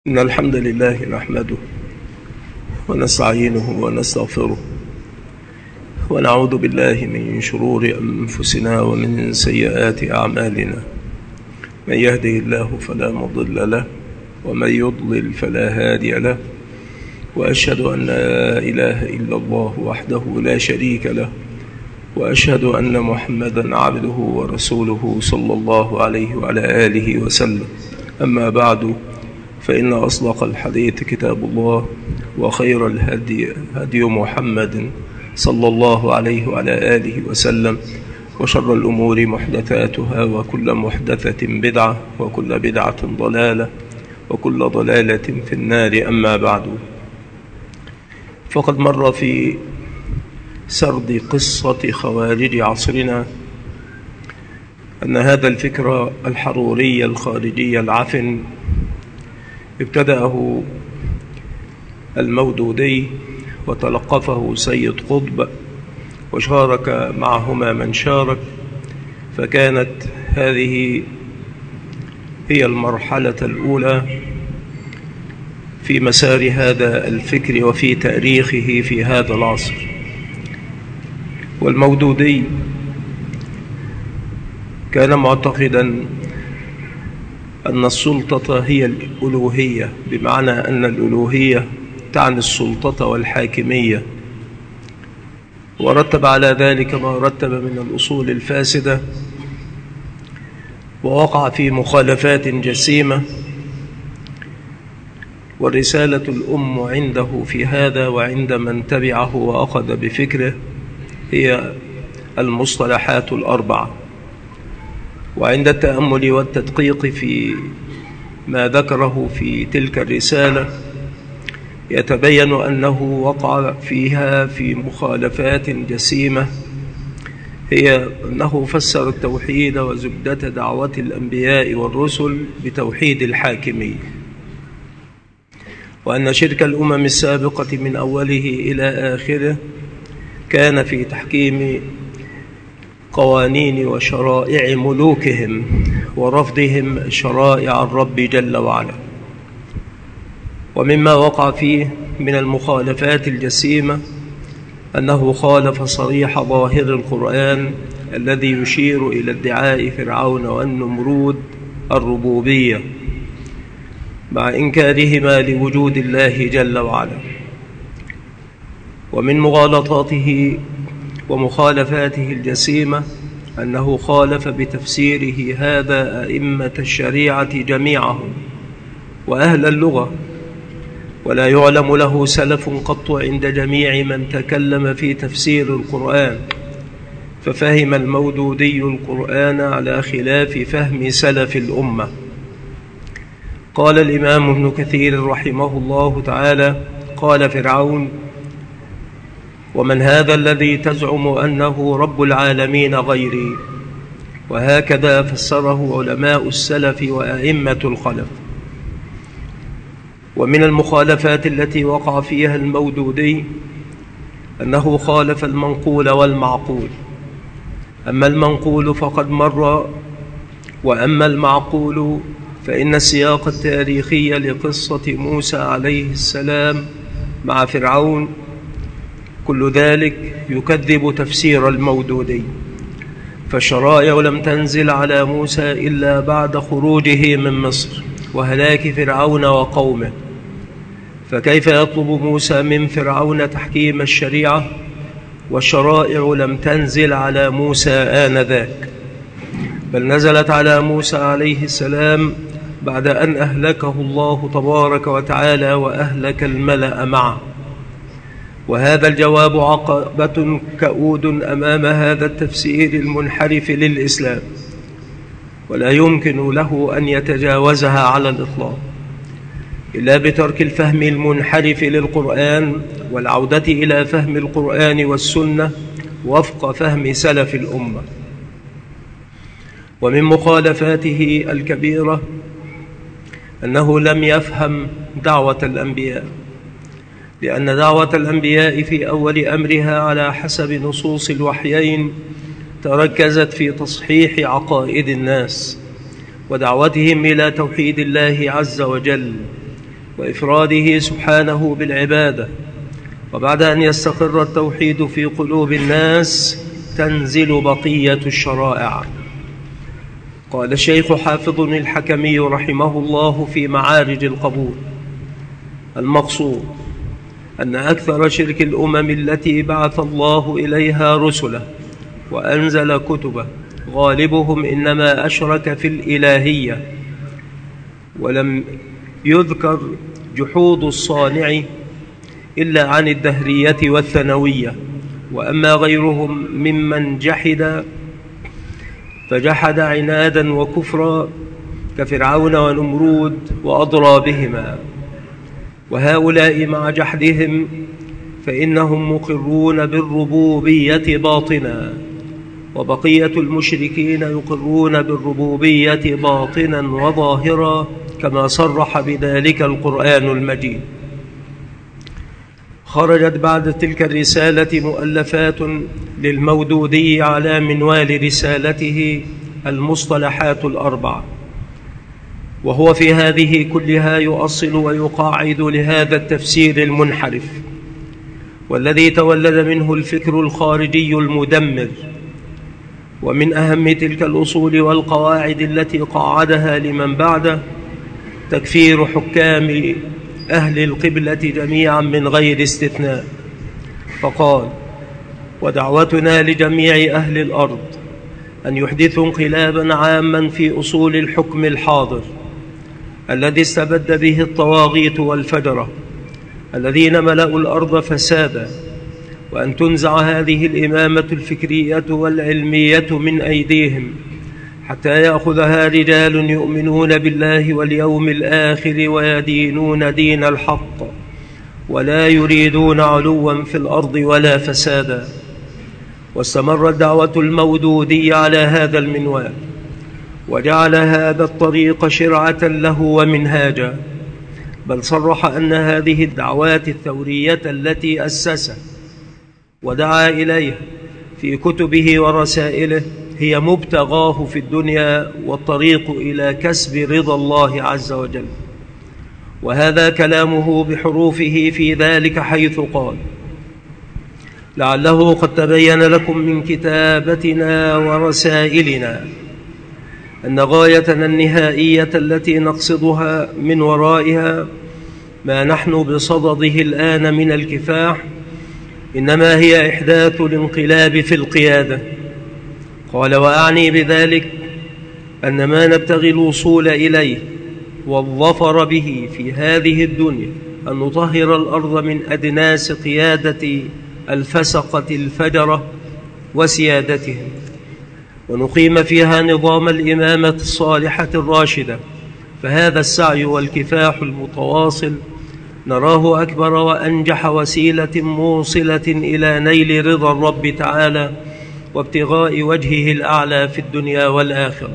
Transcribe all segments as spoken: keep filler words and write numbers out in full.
إن الحمد لله نحمده ونستعينه ونستغفره ونعوذ بالله من شرور أنفسنا ومن سيئات أعمالنا. من يهده الله فلا مضل له ومن يضلل فلا هادي له، وأشهد أن لا إله إلا الله وحده لا شريك له، وأشهد أن محمدا عبده ورسوله صلى الله عليه وعلى آله وسلم. أما بعد، فإن أصدق الحديث كتاب الله، وخير الهدي هدي محمد صلى الله عليه وعلى آله وسلم، وشر الأمور محدثاتها، وكل محدثة بدعة، وكل بدعة ضلالة، وكل ضلالة في النار. أما بعد، فقد مر في سرد قصة خوارج عصرنا أن هذا الفكر الحروري الخارجي العفن ابتدأه المودودي وتلقفه سيد قطب، وشارك معهما من شارك، فكانت هذه هي المرحلة الأولى في مسار هذا الفكر وفي تاريخه في هذا العصر. والمودودي كان معتقدا أن السلطة هي الألوهية، بمعنى أن الألوهية تعني السلطة والحاكمية، ورتب على ذلك ما رتب من الأصول الفاسدة، ووقع في مخالفات جسيمة. والرسالة الأم عنده في هذا وعند من تبعه وأخذ بفكره هي المصطلحات الأربعة. وعند التأمل والتدقيق في ما ذكره في تلك الرسالة يتبين أنه وقع فيها في مخالفات جسيمة، هي أنه فسر التوحيد وزبدة دعوة الأنبياء والرسل بتوحيد الحاكمية، وأن شرك الأمم السابقة من أوله إلى آخره كان في تحكيم قوانين وشرائع ملوكهم ورفضهم شرائع الرب جل وعلا. ومما وقع فيه من المخالفات الجسيمة أنه خالف صريح ظاهر القرآن الذي يشير إلى ادعاء فرعون والنمرود الربوبية، مع إنكارهما لوجود الله جل وعلا. ومن مغالطاته ومخالفاته الجسيمة أنه خالف بتفسيره هذا أئمة الشريعة جميعهم وأهل اللغة، ولا يعلم له سلف قط عند جميع من تكلم في تفسير القرآن، ففهم المودودي القرآن على خلاف فهم سلف الأمة. قال الإمام ابن كثير رحمه الله تعالى: قال فرعون: ومن هذا الذي تزعم أنه رب العالمين غيري؟ وهكذا فسره علماء السلف وأئمة الخلف. ومن المخالفات التي وقع فيها المودودي أنه خالف المنقول والمعقول. أما المنقول فقد مر، وأما المعقول فإن السياق التاريخي لقصة موسى عليه السلام مع فرعون كل ذلك يكذب تفسير المودودي، فالشرائع لم تنزل على موسى إلا بعد خروجه من مصر وهلاك فرعون وقومه، فكيف يطلب موسى من فرعون تحكيم الشريعة والشرائع لم تنزل على موسى آنذاك، بل نزلت على موسى عليه السلام بعد أن أهلكه الله تبارك وتعالى وأهلك الملأ معه. وهذا الجواب عقبة كؤود أمام هذا التفسير المنحرف للإسلام، ولا يمكن له أن يتجاوزها على الإطلاق إلا بترك الفهم المنحرف للقرآن والعودة إلى فهم القرآن والسنة وفق فهم سلف الأمة. ومن مخالفاته الكبيرة أنه لم يفهم دعوة الأنبياء، لأن دعوة الأنبياء في أول أمرها على حسب نصوص الوحيين تركزت في تصحيح عقائد الناس ودعوتهم إلى توحيد الله عز وجل، وإفراده سبحانه بالعبادة. وبعد أن يستقر التوحيد في قلوب الناس تنزل بقية الشرائع. قال الشيخ حافظ الحكمي رحمه الله في معارج القبول: المقصود أن أكثر شرك الأمم التي بعث الله إليها رسله وأنزل كتبه غالبهم إنما أشرك في الإلهية، ولم يذكر جحود الصانع إلا عن الدهرية والثانوية. وأما غيرهم ممن جحد فجحد عنادا وكفرا كفرعون ونمرود وأضرابهما، وهؤلاء مع جحدهم فإنهم مقرون بالربوبية باطنا، وبقية المشركين يقرون بالربوبية باطنا وظاهرا كما صرح بذلك القرآن المجيد. خرجت بعد تلك الرسالة مؤلفات للمودودي على منوال رسالته المصطلحات الأربع، وهو في هذه كلها يؤصل ويقاعد لهذا التفسير المنحرف، والذي تولد منه الفكر الخارجي المدمر. ومن أهم تلك الأصول والقواعد التي قاعدها لمن بعده تكفير حكام أهل القبلة جميعا من غير استثناء، فقال: ودعوتنا لجميع أهل الأرض أن يحدثوا انقلابا عاما في أصول الحكم الحاضر الذي استبد به الطواغيت والفجرة الذين ملأوا الأرض فسادا، وأن تنزع هذه الإمامة الفكرية والعلمية من أيديهم حتى يأخذها رجال يؤمنون بالله واليوم الآخر ويدينون دين الحق ولا يريدون علوا في الأرض ولا فسادا. واستمرت دعوة المودودي على هذا المنوال، وجعل هذا الطريق شرعة له ومنهاجا، بل صرح أن هذه الدعوات الثورية التي أسسها ودعا إليها في كتبه ورسائله هي مبتغاه في الدنيا والطريق إلى كسب رضا الله عز وجل. وهذا كلامه بحروفه في ذلك، حيث قال: لعله قد تبين لكم من كتابتنا ورسائلنا أن غايتنا النهائية التي نقصدها من ورائها ما نحن بصدده الآن من الكفاح إنما هي إحداث الانقلاب في القيادة. قال: وأعني بذلك أن ما نبتغي الوصول إليه والظفر به في هذه الدنيا أن نطهر الأرض من أدناس قيادة الفسقة الفجرة وسيادتهم، ونقيم فيها نظام الإمامة الصالحة الراشدة. فهذا السعي والكفاح المتواصل نراه أكبر وأنجح وسيلة موصلة إلى نيل رضا الرب تعالى وابتغاء وجهه الأعلى في الدنيا والآخرة.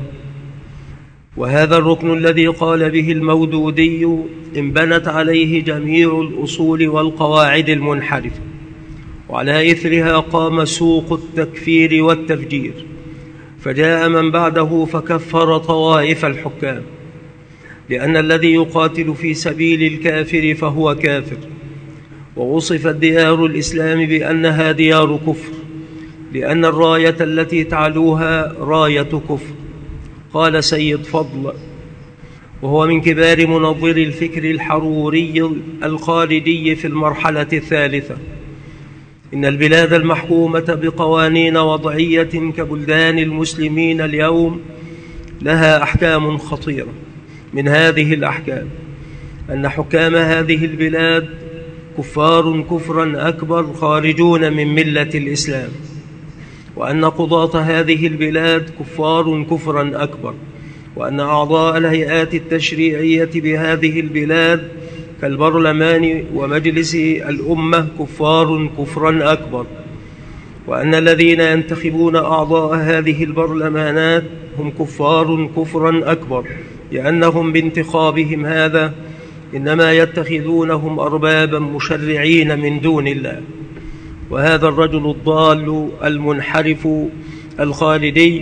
وهذا الركن الذي قال به المودودي انبنت عليه جميع الأصول والقواعد المنحرفة، وعلى إثرها قام سوق التكفير والتفجير، فجاء من بعده فكفر طوائف الحكام، لأن الذي يقاتل في سبيل الكافر فهو كافر. ووصفت ديار الإسلام بأنها ديار كفر، لأن الراية التي تعلوها راية كفر. قال سيد فضل، وهو من كبار منظري الفكر الحروري الخارجي في المرحلة الثالثة: إن البلاد المحكومة بقوانين وضعية كبلدان المسلمين اليوم لها أحكام خطيرة. من هذه الأحكام أن حكام هذه البلاد كفار كفرا أكبر خارجون من ملة الإسلام، وأن قضاة هذه البلاد كفار كفرا أكبر، وأن أعضاء الهيئات التشريعية بهذه البلاد كالبرلمان ومجلس الأمة كفار كفرا أكبر، وأن الذين ينتخبون أعضاء هذه البرلمانات هم كفار كفرا أكبر، لأنهم بانتخابهم هذا إنما يتخذونهم أربابا مشرعين من دون الله. وهذا الرجل الضال المنحرف الخالدي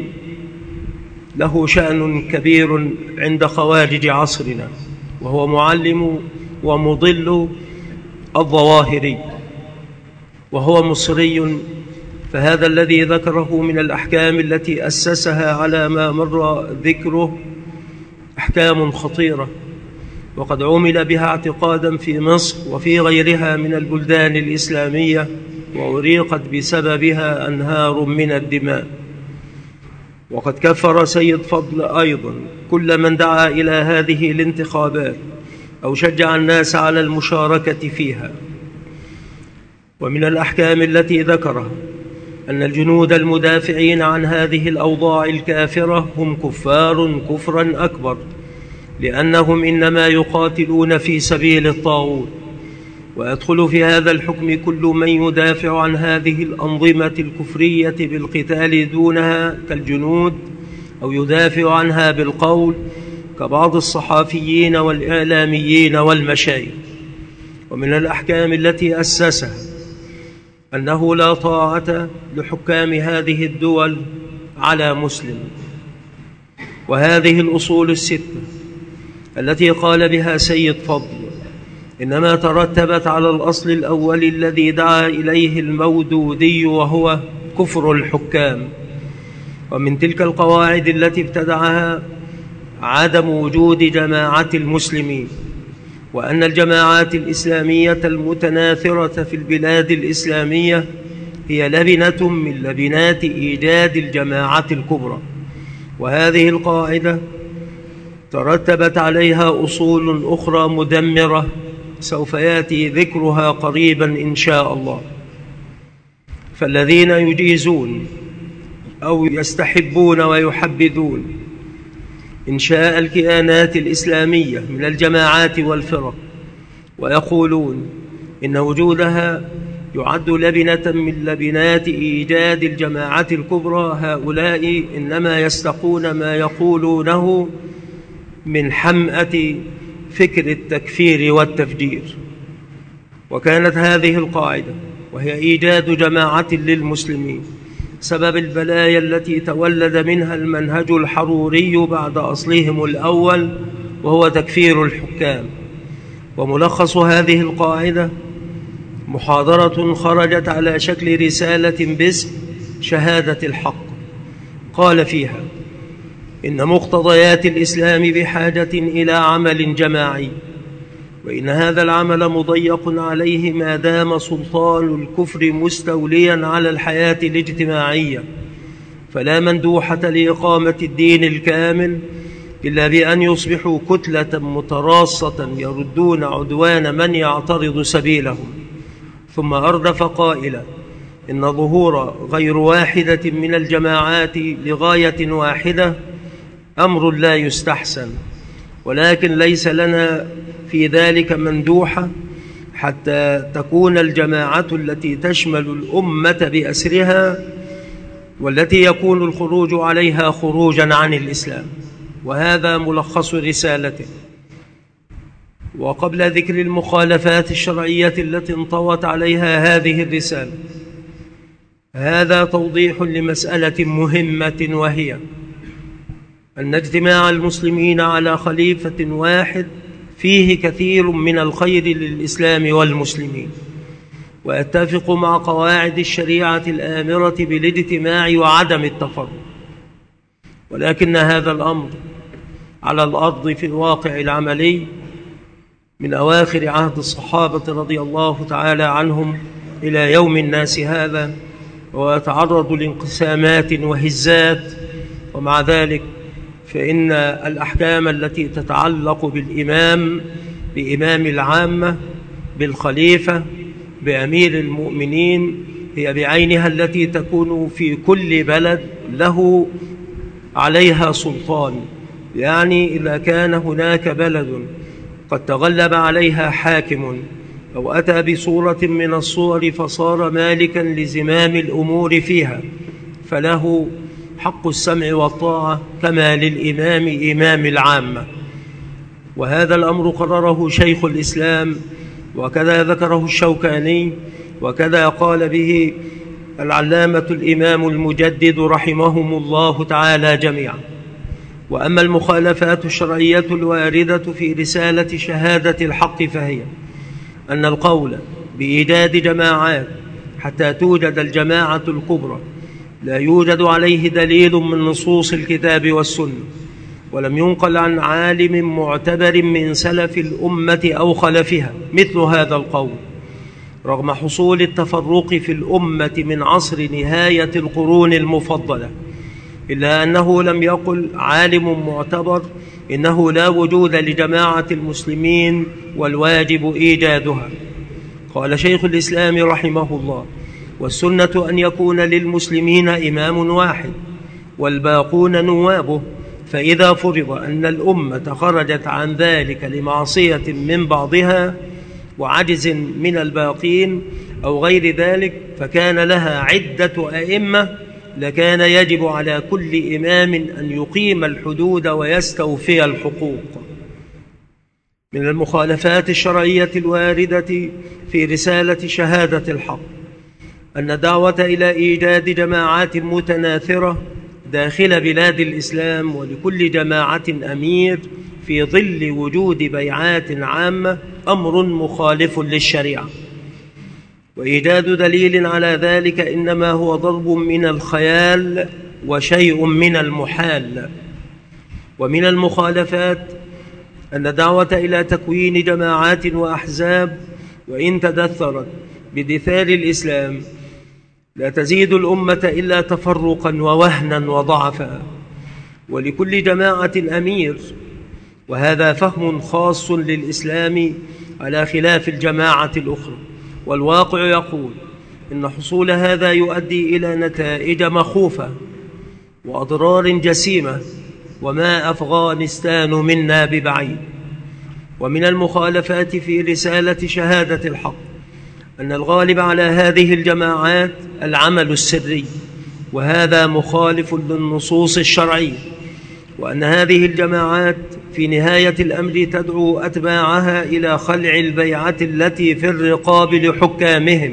له شأن كبير عند خوارج عصرنا، وهو معلم ومضل الظواهري، وهو مصري، فهذا الذي ذكره من الأحكام التي أسسها على ما مر ذكره أحكام خطيرة، وقد عمل بها اعتقادا في مصر وفي غيرها من البلدان الإسلامية، وأريقت بسببها أنهار من الدماء. وقد كفر سيد فضل أيضا كل من دعا إلى هذه الانتخابات أو شجع الناس على المشاركة فيها. ومن الأحكام التي ذكرها أن الجنود المدافعين عن هذه الأوضاع الكافرة هم كفار كفرا أكبر، لأنهم إنما يقاتلون في سبيل الطاغوت. ويدخل في هذا الحكم كل من يدافع عن هذه الأنظمة الكفرية بالقتال دونها كالجنود، أو يدافع عنها بالقول كبعض الصحافيين والإعلاميين والمشايخ. ومن الأحكام التي أسسها أنه لا طاعة لحكام هذه الدول على مسلم. وهذه الأصول الستة التي قال بها سيد فضل إنما ترتبت على الأصل الأول الذي دعا إليه المودودي، وهو كفر الحكام. ومن تلك القواعد التي ابتدعها عدم وجود جماعة المسلمين، وأن الجماعات الإسلامية المتناثرة في البلاد الإسلامية هي لبنة من لبنات إيجاد الجماعة الكبرى. وهذه القاعدة ترتبت عليها أصول أخرى مدمرة سوف يأتي ذكرها قريبا إن شاء الله. فالذين يجيزون أو يستحبون ويحبذون إنشاء الكيانات الإسلامية من الجماعات والفرق، ويقولون إن وجودها يعد لبنة من لبنات إيجاد الجماعة الكبرى، هؤلاء إنما يستقون ما يقولونه من حمأة فكر التكفير والتفجير. وكانت هذه القاعدة وهي إيجاد جماعة للمسلمين سبب البلايا التي تولد منها المنهج الحروري بعد أصلهم الأول، وهو تكفير الحكام. وملخص هذه القاعدة محاضرة خرجت على شكل رسالة باسم شهادة الحق، قال فيها إن مقتضيات الإسلام بحاجة إلى عمل جماعي، وإن هذا العمل مضيق عليه ما دام سلطان الكفر مستوليا على الحياة الاجتماعية، فلا مندوحة لإقامة الدين الكامل إلا بأن يصبحوا كتلة متراصة يردون عدوان من يعترض سبيلهم. ثم أردف قائلا إن ظهور غير واحدة من الجماعات لغاية واحدة أمر لا يستحسن، ولكن ليس لنا في ذلك مندوحة حتى تكون الجماعة التي تشمل الأمة بأسرها، والتي يكون الخروج عليها خروجا عن الإسلام. وهذا ملخص رسالته. وقبل ذكر المخالفات الشرعية التي انطوت عليها هذه الرسالة، هذا توضيح لمسألة مهمة، وهي أن اجتماع المسلمين على خليفة واحد فيه كثير من الخير للإسلام والمسلمين، ويتفق مع قواعد الشريعة الآمرة بالاجتماع وعدم التفرق. ولكن هذا الأمر على الأرض في الواقع العملي من أواخر عهد الصحابة رضي الله تعالى عنهم إلى يوم الناس هذا، ويتعرض لانقسامات وهزات. ومع ذلك فإن الأحكام التي تتعلق بالإمام بإمام العامة بالخليفة بأمير المؤمنين هي بعينها التي تكون في كل بلد له عليها سلطان. يعني إذا كان هناك بلد قد تغلب عليها حاكم أو أتى بصورة من الصور فصار مالكا لزمام الأمور فيها، فله حق السمع والطاعة كما للإمام إمام العامة. وهذا الأمر قرره شيخ الإسلام، وكذا ذكره الشوكاني، وكذا قال به العلامة الإمام المجدد رحمهم الله تعالى جميعا. وأما المخالفات الشرعية الواردة في رسالة شهادة الحق فهي أن القول بإيجاد جماعات حتى توجد الجماعة الكبرى لا يوجد عليه دليل من نصوص الكتاب والسنة، ولم ينقل عن عالم معتبر من سلف الأمة أو خلفها مثل هذا القول، رغم حصول التفرق في الأمة من عصر نهاية القرون المفضلة، إلا أنه لم يقل عالم معتبر إنه لا وجود لجماعة المسلمين والواجب إيجادها. قال شيخ الإسلام رحمه الله: والسنة أن يكون للمسلمين إمام واحد والباقون نوابه، فإذا فرض أن الأمة خرجت عن ذلك لمعصية من بعضها وعجز من الباقين أو غير ذلك فكان لها عدة أئمة، لكان يجب على كل إمام أن يقيم الحدود ويستوفي الحقوق. من المخالفات الشرعية الواردة في رسالة شهادة الحق أن الدعوة إلى إيجاد جماعات متناثرة داخل بلاد الإسلام ولكل جماعة أمير في ظل وجود بيعات عامة أمر مخالف للشريعة، وإيجاد دليل على ذلك إنما هو ضرب من الخيال وشيء من المحال. ومن المخالفات أن الدعوة إلى تكوين جماعات وأحزاب وإن تدثرت بدثار الإسلام لا تزيد الأمة إلا تفرقا ووهنا وضعفا، ولكل جماعة أمير، وهذا فهم خاص للإسلام على خلاف الجماعة الأخرى. والواقع يقول إن حصول هذا يؤدي إلى نتائج مخوفة وأضرار جسيمة، وما أفغانستان منا ببعيد. ومن المخالفات في رسالة شهادة الحق أن الغالب على هذه الجماعات العمل السري، وهذا مخالف للنصوص الشرعية، وأن هذه الجماعات في نهاية الأمر تدعو أتباعها إلى خلع البيعة التي في الرقاب لحكامهم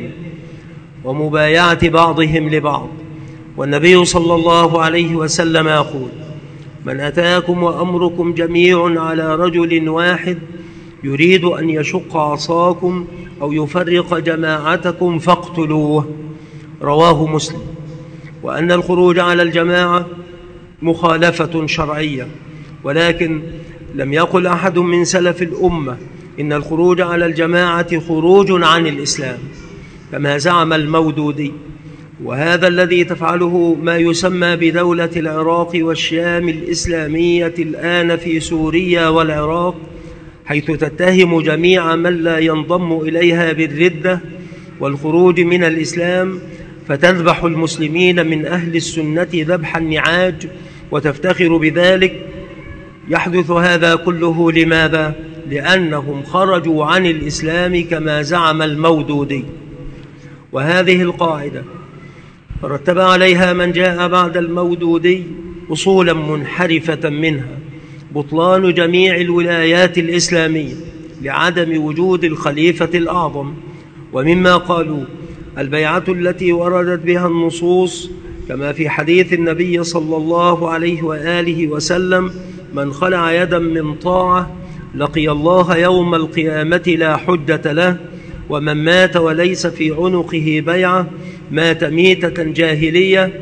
ومبايعة بعضهم لبعض. والنبي صلى الله عليه وسلم يقول: من أتاكم وأمركم جميع على رجل واحد يريد أن يشق عصاكم أو يفرق جماعتكم فاقتلوه، رواه مسلم. وأن الخروج على الجماعة مخالفة شرعية، ولكن لم يقل أحد من سلف الأمة إن الخروج على الجماعة خروج عن الإسلام كما زعم المودودي، وهذا الذي تفعله ما يسمى بدولة العراق والشام الإسلامية الآن في سوريا والعراق، حيث تتهم جميع من لا ينضم إليها بالردة والخروج من الإسلام، فتذبح المسلمين من أهل السنة ذبح النعاج وتفتخر بذلك. يحدث هذا كله لماذا؟ لأنهم خرجوا عن الإسلام كما زعم المودودي. وهذه القاعدة رتب عليها من جاء بعد المودودي أصولا منحرفة منها بطلان جميع الولايات الإسلامية لعدم وجود الخليفة الأعظم، ومما قالوا البيعة التي وردت بها النصوص كما في حديث النبي صلى الله عليه وآله وسلم: من خلع يدا من طاعة لقي الله يوم القيامة لا حجة له، ومن مات وليس في عنقه بيعة مات ميتة جاهلية،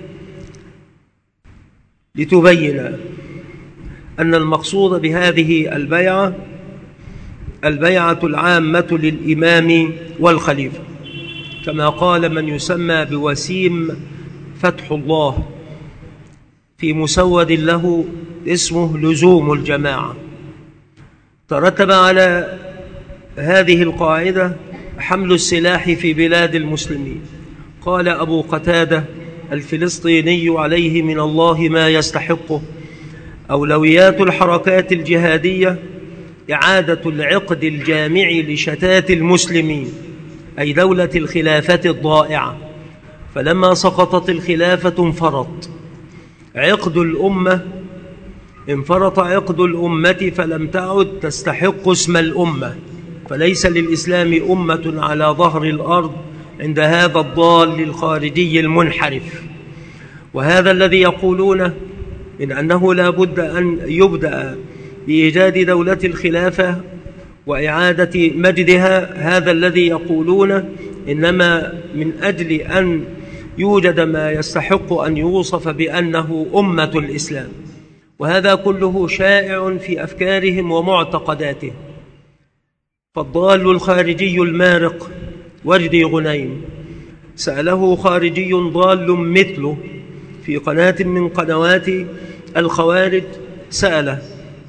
لتبين أن المقصود بهذه البيعة البيعة العامة للإمام والخليفة، كما قال من يسمى بوسيم فتح الله في مسود له اسمه لزوم الجماعة. ترتب على هذه القاعدة حمل السلاح في بلاد المسلمين. قال أبو قتادة الفلسطيني عليه من الله ما يستحقه: أولويات الحركات الجهادية إعادة العقد الجامع لشتات المسلمين، أي دولة الخلافة الضائعة. فلما سقطت الخلافة انفرط عقد الأمة انفرط عقد الأمة فلم تعد تستحق اسم الأمة، فليس للإسلام أمة على ظهر الأرض عند هذا الضال الخارجي المنحرف. وهذا الذي يقولونه من أنه لا بد أن يبدأ بإيجاد دولة الخلافة وإعادة مجدها، هذا الذي يقولون إنما من أجل أن يوجد ما يستحق أن يوصف بأنه أمة الإسلام. وهذا كله شائع في أفكارهم ومعتقداتهم. فالضال الخارجي المارق وجدي غنيم سأله خارجي ضال مثله في قناة من قنوات الخوارج، سأله: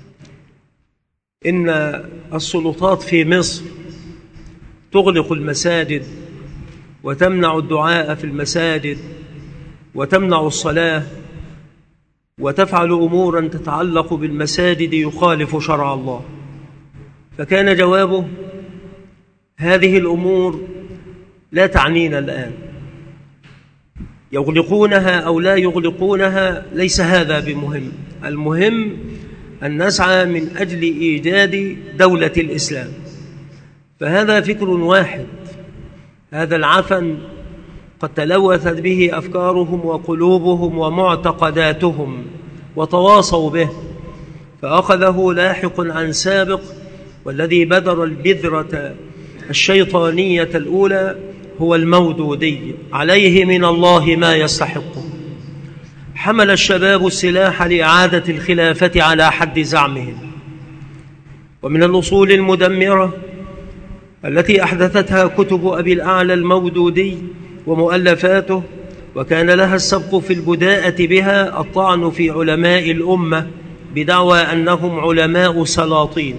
إن السلطات في مصر تغلق المساجد وتمنع الدعاء في المساجد وتمنع الصلاة وتفعل أمورا تتعلق بالمساجد يخالف شرع الله. فكان جوابه: هذه الأمور لا تعنينا الآن، يغلقونها أو لا يغلقونها ليس هذا بمهم، المهم أن نسعى من أجل إيجاد دولة الإسلام. فهذا فكر واحد، هذا العفن قد تلوثت به أفكارهم وقلوبهم ومعتقداتهم وتواصوا به، فأخذه لاحق عن سابق، والذي بدر البذرة الشيطانية الأولى هو المودودي عليه من الله ما يستحقه. حمل الشباب السلاح لإعادة الخلافة على حد زعمهم. ومن الأصول المدمرة التي أحدثتها كتب أبي الأعلى المودودي ومؤلفاته، وكان لها السبق في البداءة بها، الطعن في علماء الأمة بدعوى أنهم علماء سلاطين.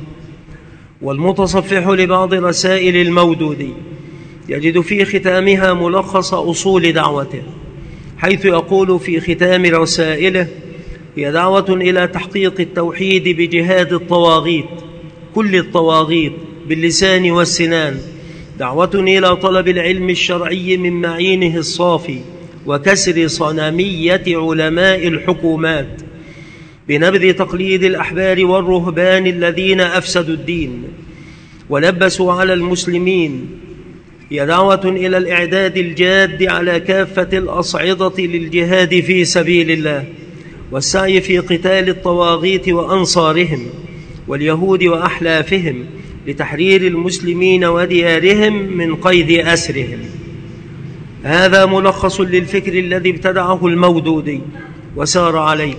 والمتصفح لبعض رسائل المودودي يجد في ختامها ملخص أصول دعوته، حيث يقول في ختام رسائله: هي دعوة إلى تحقيق التوحيد بجهاد الطواغيت، كل الطواغيت باللسان والسنان، دعوة إلى طلب العلم الشرعي من معينه الصافي، وكسر صنمية علماء الحكومات، بنبذ تقليد الأحبار والرهبان الذين أفسدوا الدين ولبسوا على المسلمين. هي دعوة إلى الإعداد الجاد على كافة الأصعدة للجهاد في سبيل الله، والسعي في قتال الطواغيت وأنصارهم واليهود وأحلافهم، لتحرير المسلمين وديارهم من قيد أسرهم. هذا ملخص للفكر الذي ابتدعه المودودي وسار عليه.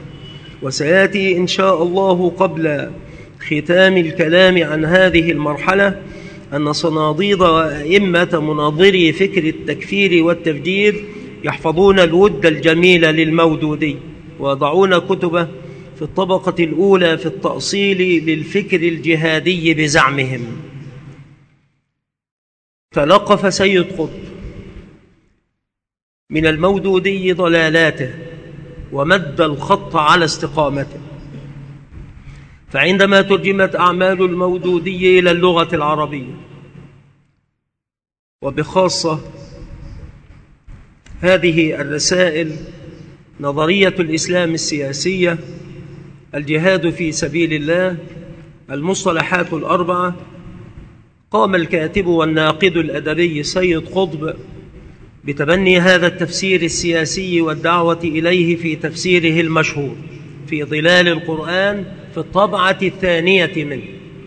وسيأتي إن شاء الله قبل ختام الكلام عن هذه المرحلة أن صناديد وأئمة مناظري فكر التكفير والتفجير يحفظون الود الجميل للمودودي، ويضعون كتبه في الطبقة الأولى في التأصيل للفكر الجهادي بزعمهم. تلقف سيد قطب من المودودي ضلالاته ومد الخط على استقامته، فعندما ترجمت أعمال المودودي إلى اللغة العربية، وبخاصة هذه الرسائل: نظرية الإسلام السياسية، الجهاد في سبيل الله، المصطلحات الأربعة، قام الكاتب والناقد الأدبي سيد قطب بتبني هذا التفسير السياسي والدعوة إليه في تفسيره المشهور في ظلال القرآن في الطبعة الثانية منه.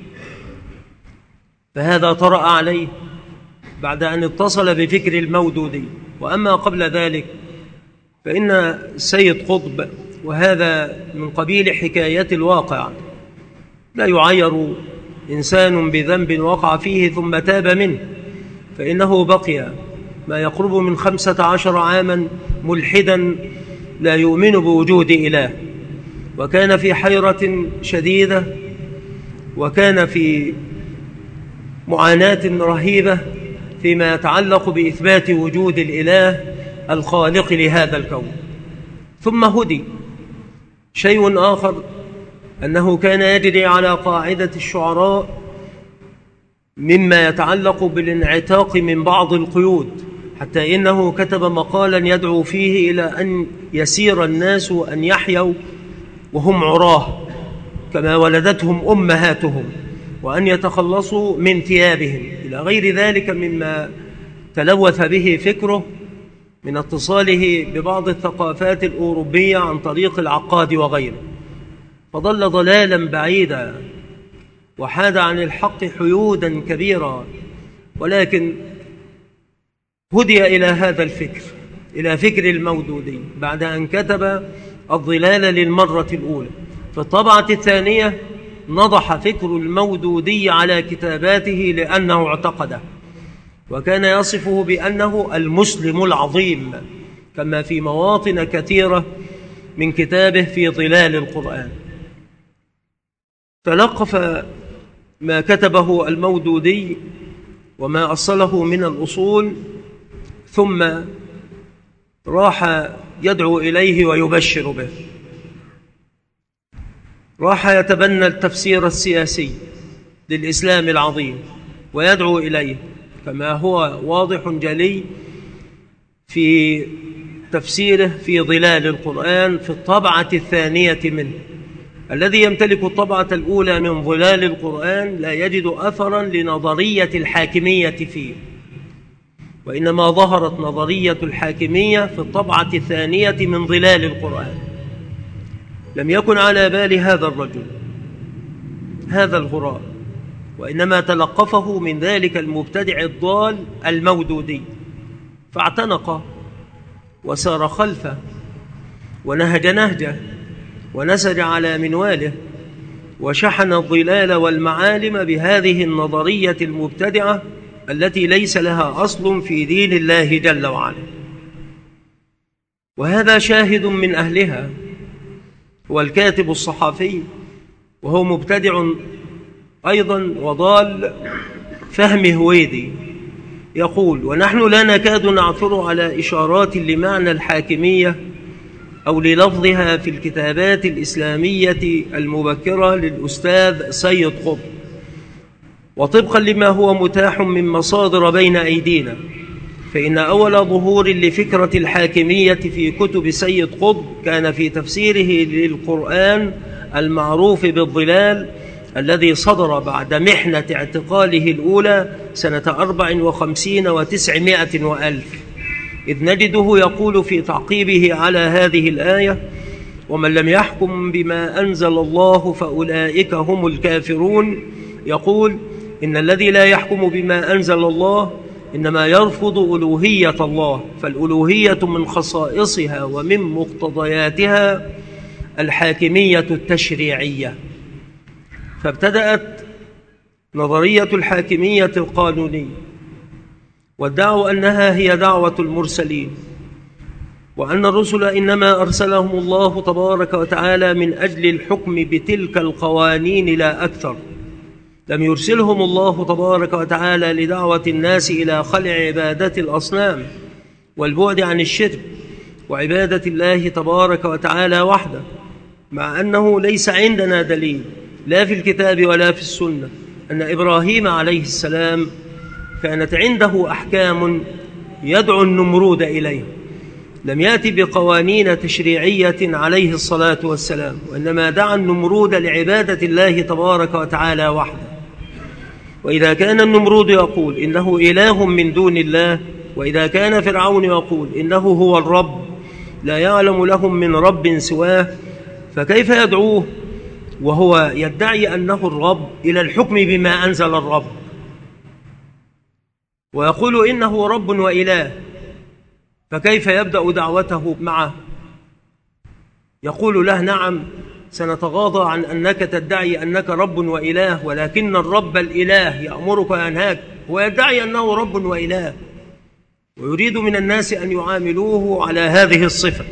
فهذا طرأ عليه بعد أن اتصل بفكر المودودي. وأما قبل ذلك فإن السيد قطب، وهذا من قبيل حكاية الواقع، لا يعير إنسان بذنب وقع فيه ثم تاب منه، فإنه بقي ما يقرب من خمسة عشر عاما ملحدا لا يؤمن بوجود إله، وكان في حيرة شديدة، وكان في معاناة رهيبة فيما يتعلق بإثبات وجود الإله الخالق لهذا الكون. ثم هدي. شيء آخر أنه كان يجري على قاعدة الشعراء مما يتعلق بالانعتاق من بعض القيود، حتى إنه كتب مقالا يدعو فيه إلى أن يسير الناس أن يحيوا وهم عراه كما ولدتهم أمهاتهم، وأن يتخلصوا من ثيابهم، إلى غير ذلك مما تلوث به فكره من اتصاله ببعض الثقافات الأوروبية عن طريق العقاد وغيره، فضل ضلالا بعيدا وحاد عن الحق حيودا كبيرا، ولكن هدي إلى هذا الفكر، إلى فكر المودودي، بعد أن كتب الظلال للمرة الأولى. في الطبعة الثانية نضح فكر المودودي على كتاباته لأنه اعتقده، وكان يصفه بأنه المسلم العظيم، كما في مواطن كثيرة من كتابه في ظلال القرآن. تلقف ما كتبه المودودي وما أصله من الأصول، ثم راح يدعو إليه ويبشر به. راح يتبنى التفسير السياسي للإسلام العظيم ويدعو إليه، كما هو واضح جلي في تفسيره في ظلال القرآن في الطبعة الثانية منه. الذي يمتلك الطبعة الأولى من ظلال القرآن لا يجد أثرا لنظرية الحاكمية فيه، وإنما ظهرت نظرية الحاكمية في الطبعة الثانية من ظلال القرآن. لم يكن على بال هذا الرجل هذا الغراب، وإنما تلقفه من ذلك المبتدع الضال المودودي، فاعتنق وسار خلفه ونهج نهجه ونسج على منواله، وشحن الظلال والمعالم بهذه النظرية المبتدعة التي ليس لها أصل في دين الله جل وعلا. وهذا شاهد من أهلها هو الكاتب الصحفي، وهو مبتدع أيضا وضال، فهمي هويدي، يقول: ونحن لا نكاد نعثر على إشارات لمعنى الحاكمية أو للفظها في الكتابات الإسلامية المبكرة للأستاذ سيد قطب، وطبقا لما هو متاح من مصادر بين أيدينا، فإن أول ظهور لفكرة الحاكمية في كتب سيد قطب كان في تفسيره للقرآن المعروف بالظلال، الذي صدر بعد محنة اعتقاله الأولى سنة أربع وخمسين وتسعمائة وألف، إذ نجده يقول في تعقيبه على هذه الآية: ومن لم يحكم بما أنزل الله فأولئك هم الكافرون، يقول: إن الذي لا يحكم بما أنزل الله إنما يرفض ألوهية الله، فالألوهية من خصائصها ومن مقتضياتها الحاكمية التشريعية. فابتدأت نظرية الحاكمية القانونية، وادعوا أنها هي دعوة المرسلين، وأن الرسل إنما أرسلهم الله تبارك وتعالى من أجل الحكم بتلك القوانين لا أكثر، لم يرسلهم الله تبارك وتعالى لدعوة الناس إلى خلع عبادة الأصنام والبعد عن الشرك وعبادة الله تبارك وتعالى وحده، مع أنه ليس عندنا دليل لا في الكتاب ولا في السنة أن إبراهيم عليه السلام كانت عنده أحكام يدعو النمرود إليه. لم يأتي بقوانين تشريعية عليه الصلاة والسلام، وإنما دعا النمرود لعبادة الله تبارك وتعالى وحده. وإذا كان النمرود يقول إنه إله من دون الله، وإذا كان فرعون يقول إنه هو الرب لا يعلم لهم من رب سواه، فكيف يدعوه وهو يدعي أنه الرب إلى الحكم بما أنزل الرب، ويقول إنه رب وإله؟ فكيف يبدأ دعوته معه؟ يقول له: نعم سنتغاضى عن أنك تدعي أنك رب وإله، ولكن الرب الإله يأمرك وينهاك. هو يدعي أنه رب وإله، ويريد من الناس أن يعاملوه على هذه الصفة.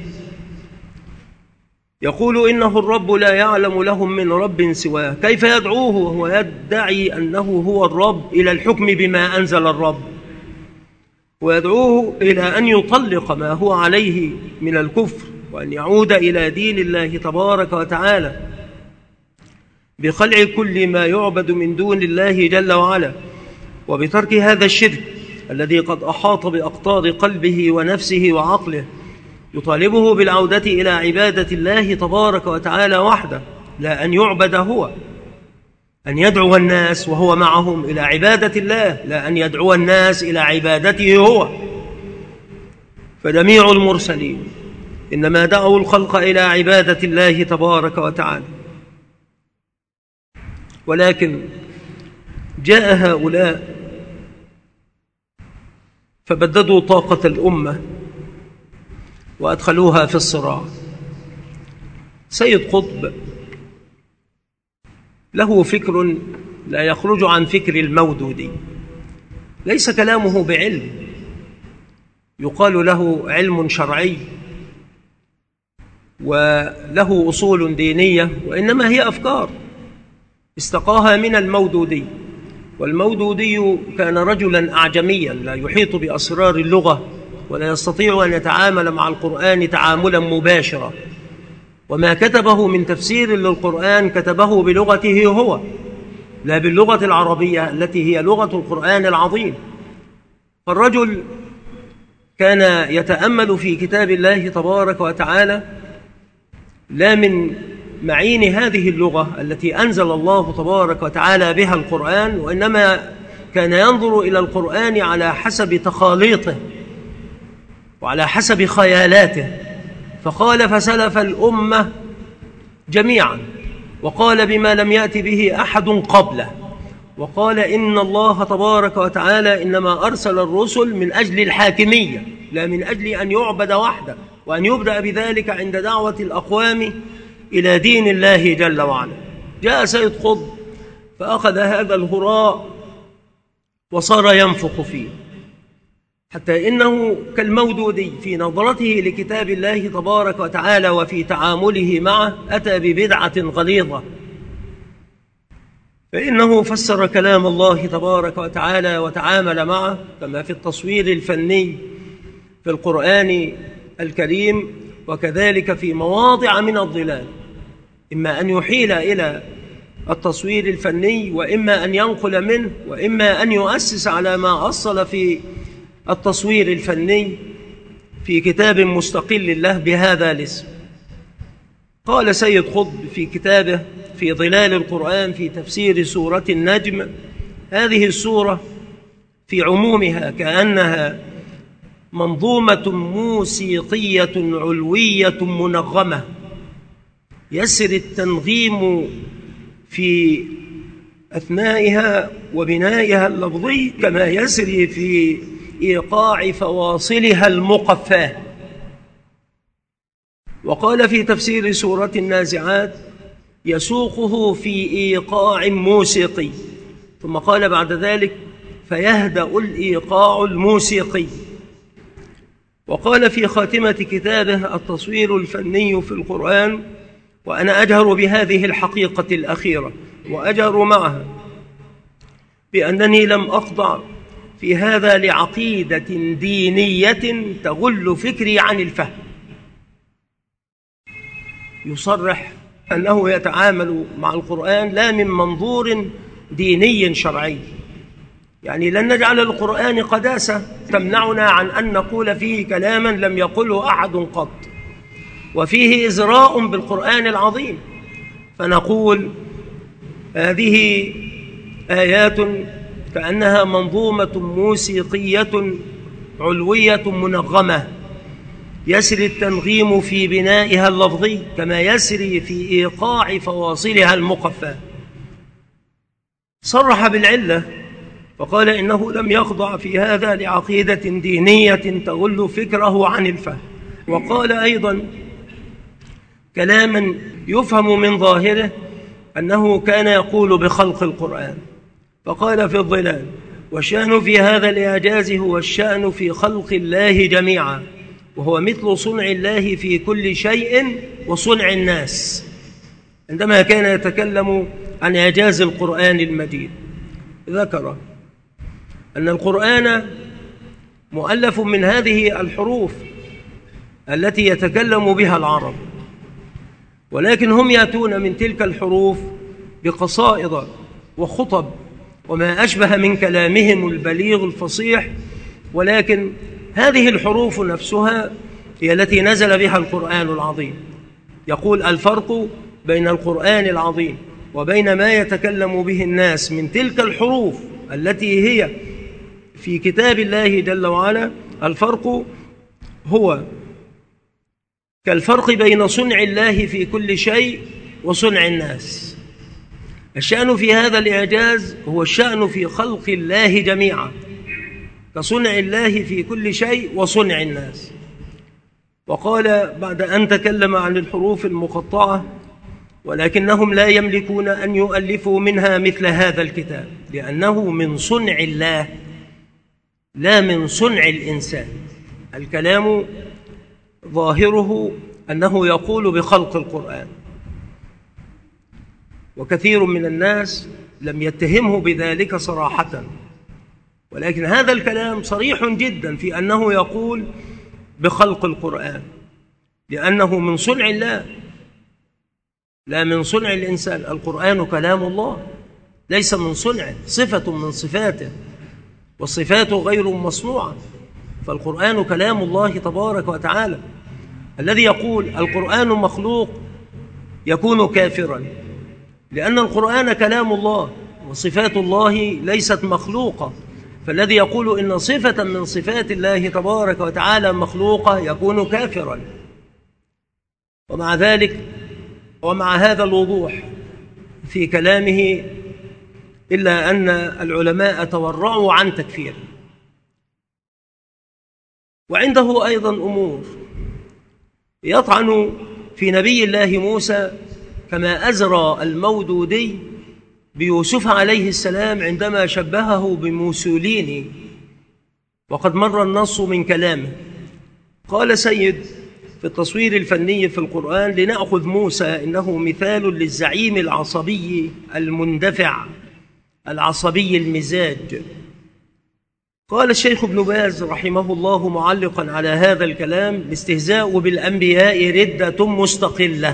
يقول إنه الرب لا يعلم لهم من رب سواه، كيف يدعوه وهو يدعي أنه هو الرب إلى الحكم بما أنزل الرب؟ ويدعوه إلى أن يطلق ما هو عليه من الكفر، وأن يعود إلى دين الله تبارك وتعالى بخلع كل ما يعبد من دون الله جل وعلا، وبترك هذا الشرك الذي قد أحاط بأقطار قلبه ونفسه وعقله، يطالبه بالعودة إلى عبادة الله تبارك وتعالى وحده، لا أن يعبد هو، أن يدعو الناس وهو معهم إلى عبادة الله، لا أن يدعو الناس إلى عبادته هو. فجميع المرسلين إنما دعوا الخلق إلى عبادة الله تبارك وتعالى، ولكن جاء هؤلاء فبددوا طاقة الأمة وأدخلوها في الصراع. سيد قطب له فكر لا يخرج عن فكر المودودي، ليس كلامه بعلم يقال له علم شرعي وله أصول دينية، وإنما هي أفكار استقاها من المودودي. والمودودي كان رجلا أعجميا لا يحيط بأسرار اللغة ولا يستطيع أن يتعامل مع القرآن تعاملا مباشرا، وما كتبه من تفسير للقرآن كتبه بلغته هو لا باللغة العربية التي هي لغة القرآن العظيم. فالرجل كان يتأمل في كتاب الله تبارك وتعالى لا من معين هذه اللغة التي أنزل الله تبارك وتعالى بها القرآن، وإنما كان ينظر إلى القرآن على حسب تخاليطه وعلى حسب خيالاته، فخالف سلف الأمة جميعا وقال بما لم يأت به أحد قبله، وقال إن الله تبارك وتعالى إنما أرسل الرسل من أجل الحاكمية لا من أجل أن يعبد وحده، وأن يبدأ بذلك عند دعوة الأقوام إلى دين الله جل وعلا. جاء سيد قطب فأخذ هذا الهراء وصار ينفخ فيه، حتى إنه كالمودودي في نظرته لكتاب الله تبارك وتعالى وفي تعامله معه أتى ببدعة غليظة، فإنه فسر كلام الله تبارك وتعالى وتعامل معه كما في التصوير الفني في القرآن الكريم، وكذلك في مواضع من الظلال، إما أن يحيل إلى التصوير الفني وإما أن ينقل منه وإما أن يؤسس على ما أصل في التصوير الفني في كتاب مستقل له بهذا الاسم. قال سيد قطب في كتابه في ظلال القرآن في تفسير سورة النجم: هذه السورة في عمومها كأنها منظومة موسيقية علوية منغمة، يسري التنغيم في أثنائها وبنائها اللفظي كما يسري في إيقاع فواصلها المقفاة. وقال في تفسير سورة النازعات: يسوقه في إيقاع موسيقي، ثم قال بعد ذلك: فيهدأ الإيقاع الموسيقي. وقال في خاتمة كتابه التصوير الفني في القرآن: وأنا أجهر بهذه الحقيقة الأخيرة وأجهر معها بأنني لم أخضع في هذا لعقيدة دينية تغل فكري عن الفهم. يصرح أنه يتعامل مع القرآن لا من منظور ديني شرعي، يعني لن نجعل القرآن قداسة تمنعنا عن أن نقول فيه كلاما لم يقله أحد قط، وفيه إزراء بالقرآن العظيم، فنقول هذه آيات كأنها منظومة موسيقية علوية منغمة، يسري التنغيم في بنائها اللفظي كما يسري في إيقاع فواصلها المقفاة. صرح بالعلة فقال إنه لم يخضع في هذا لعقيدة دينية تغل فكره عن الفهم. وقال أيضا كلاما يفهم من ظاهره أنه كان يقول بخلق القرآن، فقال في الظلال: والشأن في هذا الإعجاز هو الشأن في خلق الله جميعا، وهو مثل صنع الله في كل شيء وصنع الناس. عندما كان يتكلم عن إعجاز القرآن المجيد ذكر أن القرآن مؤلف من هذه الحروف التي يتكلم بها العرب، ولكن هم يأتون من تلك الحروف بقصائد وخطب وما أشبه من كلامهم البليغ الفصيح، ولكن هذه الحروف نفسها هي التي نزل بها القرآن العظيم. يقول: الفرق بين القرآن العظيم وبين ما يتكلم به الناس من تلك الحروف التي هي في كتاب الله جل وعلا، الفرق هو كالفرق بين صنع الله في كل شيء وصنع الناس. الشأن في هذا الإعجاز هو الشأن في خلق الله جميعا، كصنع الله في كل شيء وصنع الناس. وقال بعد أن تكلم عن الحروف المقطعة: ولكنهم لا يملكون أن يؤلفوا منها مثل هذا الكتاب، لأنه من صنع الله لا من صنع الإنسان. الكلام ظاهره أنه يقول بخلق القرآن، وكثير من الناس لم يتهمه بذلك صراحة، ولكن هذا الكلام صريح جدا في أنه يقول بخلق القرآن، لأنه من صنع الله لا من صنع الإنسان. القرآن كلام الله ليس من صنعه، صفة من صفاته، والصفات غير مصنوعة، فالقرآن كلام الله تبارك وتعالى. الذي يقول القرآن مخلوق يكون كافرا، لأن القرآن كلام الله وصفات الله ليست مخلوقة، فالذي يقول إن صفة من صفات الله تبارك وتعالى مخلوقة يكون كافرا. ومع ذلك ومع هذا الوضوح في كلامه إلا أن العلماء تورعوا عن تكفيره. وعنده أيضا أمور يطعن في نبي الله موسى، كما أزرى المودودي بيوسف عليه السلام عندما شبهه بموسوليني، وقد مر النص من كلامه. قال سيد في التصوير الفني في القرآن: لنأخذ موسى إنه مثال للزعيم العصبي المندفع العصبي المزاج. قال الشيخ ابن باز رحمه الله معلقا على هذا الكلام: الاستهزاء بالأنبياء ردة مستقلة.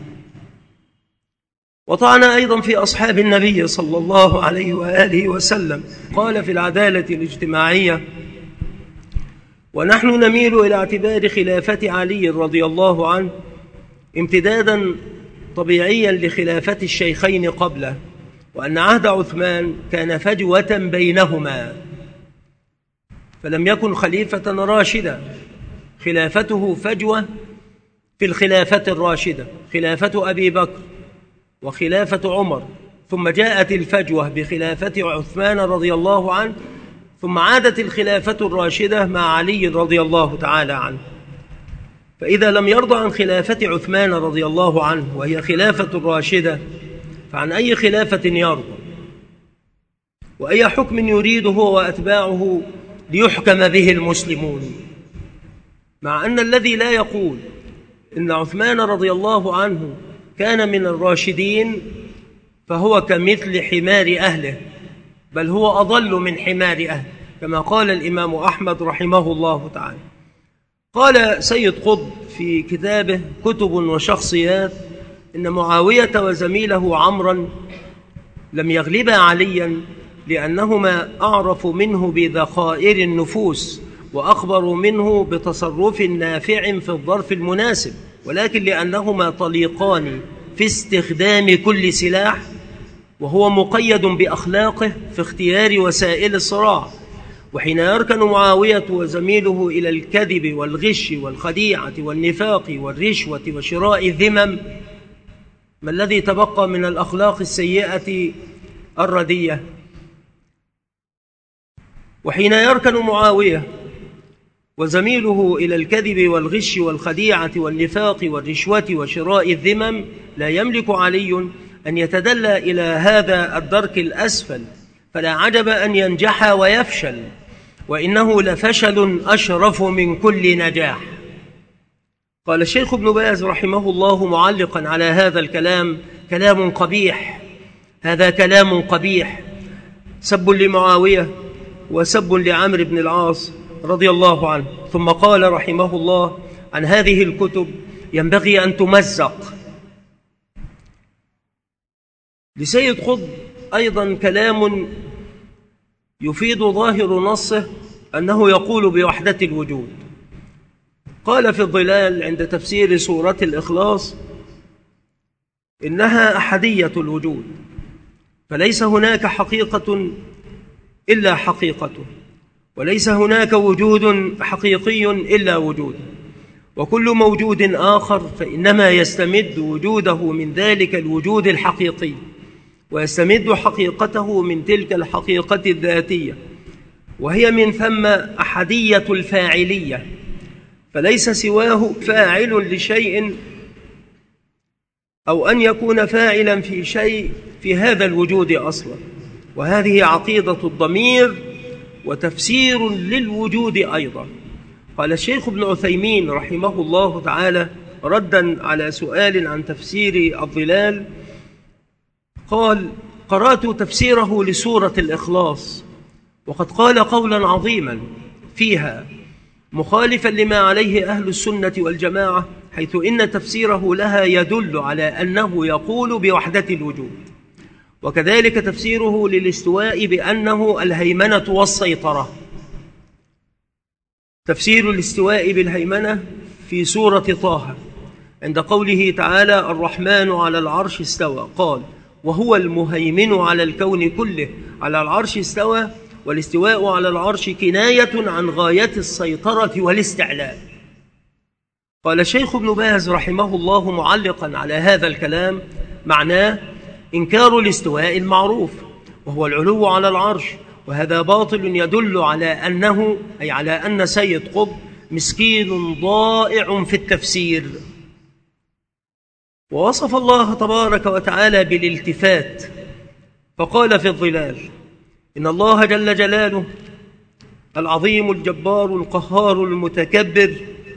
وطعن أيضا في أصحاب النبي صلى الله عليه وآله وسلم. قال في العدالة الاجتماعية: ونحن نميل إلى اعتبار خلافة علي رضي الله عنه امتدادا طبيعيا لخلافة الشيخين قبله، وأن عهد عثمان كان فجوة بينهما، فلم يكن خليفة راشدا، خلافته فجوة في الخلافة الراشدة، خلافة أبي بكر وخلافة عمر، ثم جاءت الفجوة بخلافة عثمان رضي الله عنه، ثم عادت الخلافة الراشدة مع علي رضي الله تعالى عنه. فإذا لم يرضى عن خلافة عثمان رضي الله عنه وهي خلافة الراشدة، فعن أي خلافة يرضى؟ وأي حكم يريد هو وأتباعه ليحكم به المسلمون؟ مع أن الذي لا يقول إن عثمان رضي الله عنه كان من الراشدين فهو كمثل حمار أهله، بل هو أضل من حمار أهله، كما قال الإمام أحمد رحمه الله تعالى. قال سيد قطب في كتابه كتب وشخصيات إن معاوية وزميله عمرا لم يغلبا عليا لأنهما أعرف منه بذخائر النفوس وأخبروا منه بتصرف نافع في الظرف المناسب، ولكن لأنهما طليقان في استخدام كل سلاح، وهو مقيد بأخلاقه في اختيار وسائل الصراع. وحين يركن معاوية وزميله إلى الكذب والغش والخديعة والنفاق والرشوة وشراء الذمم، ما الذي تبقى من الأخلاق السيئة الردية؟ وحين يركن معاوية وزميله إلى الكذب والغش والخديعة والنفاق والرشوة وشراء الذمم، لا يملك علي أن يتدلى إلى هذا الدرك الأسفل، فلا عجب أن ينجح ويفشل، وإنه لفشل أشرف من كل نجاح. قال الشيخ ابن باز رحمه الله معلقا على هذا الكلام: كلام قبيح، هذا كلام قبيح، سب لمعاوية وسب لعمرو بن العاص رضي الله عنه. ثم قال رحمه الله عن هذه الكتب: ينبغي أن تمزق. لسيد قطب أيضا كلام يفيد ظاهر نصه أنه يقول بوحدة الوجود. قال في الظلال عند تفسير سورة الإخلاص: إنها أحدية الوجود، فليس هناك حقيقة إلا حقيقته، وليس هناك وجود حقيقي إلا وجود، وكل موجود آخر فإنما يستمد وجوده من ذلك الوجود الحقيقي، ويستمد حقيقته من تلك الحقيقة الذاتية، وهي من ثم أحدية الفاعلية، فليس سواه فاعل لشيء أو أن يكون فاعلا في شيء في هذا الوجود أصلا. وهذه عقيدة الضمير وتفسير للوجود أيضا. قال الشيخ ابن عثيمين رحمه الله تعالى ردا على سؤال عن تفسير الظلال، قال: قرأت تفسيره لسورة الإخلاص، وقد قال قولا عظيما فيها مخالفا لما عليه أهل السنة والجماعة، حيث إن تفسيره لها يدل على أنه يقول بوحدة الوجود، وكذلك تفسيره للاستواء بأنه الهيمنة والسيطرة. تفسير الاستواء بالهيمنة في سورة طه عند قوله تعالى: الرحمن على العرش استوى، قال: وهو المهيمن على الكون كله، على العرش استوى، والاستواء على العرش كناية عن غاية السيطرة والاستعلاء. قال الشيخ ابن باز رحمه الله معلقا على هذا الكلام: معناه إنكار الاستواء المعروف وهو العلو على العرش، وهذا باطل يدل على أنه أي على أن سيد قطب مسكين ضائع في التفسير. ووصف الله تبارك وتعالى بالالتفات فقال في الظلال: إن الله جل جلاله العظيم الجبار القهار المتكبر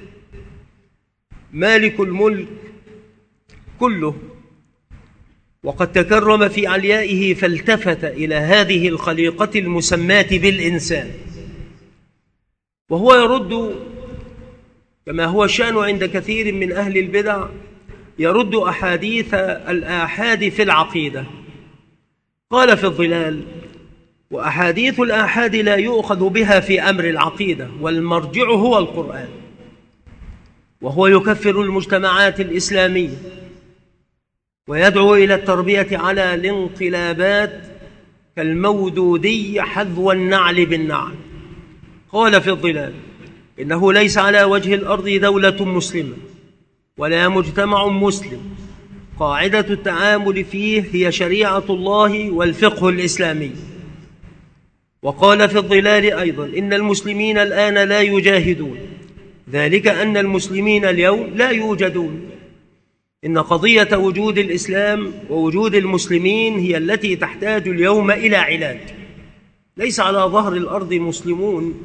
مالك الملك كله، وقد تكرم في عليائه فالتفت إلى هذه الخليقة المسماة بالإنسان. وهو يرد كما هو الشأن عند كثير من أهل البدع، يرد أحاديث الآحاد في العقيدة. قال في الظلال: وأحاديث الآحاد لا يؤخذ بها في أمر العقيدة، والمرجع هو القرآن. وهو يكفر المجتمعات الإسلامية ويدعو إلى التربية على الانقلابات كالمودودي حذو النعل بالنعل. قال في الظلال: إنه ليس على وجه الأرض دولة مسلمة ولا مجتمع مسلم قاعدة التعامل فيه هي شريعة الله والفقه الإسلامي. وقال في الظلال أيضا: إن المسلمين الآن لا يجاهدون، ذلك أن المسلمين اليوم لا يوجدون. إن قضية وجود الإسلام ووجود المسلمين هي التي تحتاج اليوم إلى علاج. ليس على ظهر الأرض مسلمون،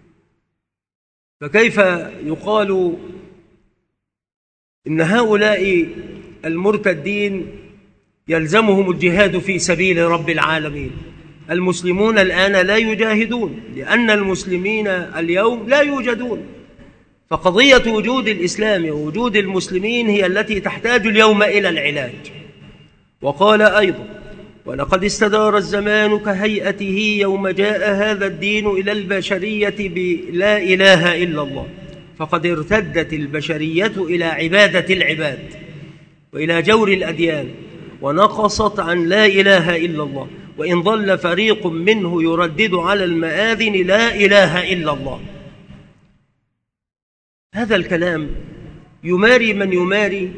فكيف يقال إن هؤلاء المرتدين يلزمهم الجهاد في سبيل رب العالمين؟ المسلمون الآن لا يجاهدون لأن المسلمين اليوم لا يوجدون. فقضية وجود الإسلام ووجود المسلمين هي التي تحتاج اليوم إلى العلاج. وقال أيضا: ولقد استدار الزمان كهيئته يوم جاء هذا الدين إلى البشرية بلا إله إلا الله، فقد ارتدت البشرية إلى عبادة العباد وإلى جور الأديان، ونقصت عن لا إله إلا الله، وإن ظل فريق منه يردد على المآذن لا إله إلا الله. هذا الكلام يماري من يماري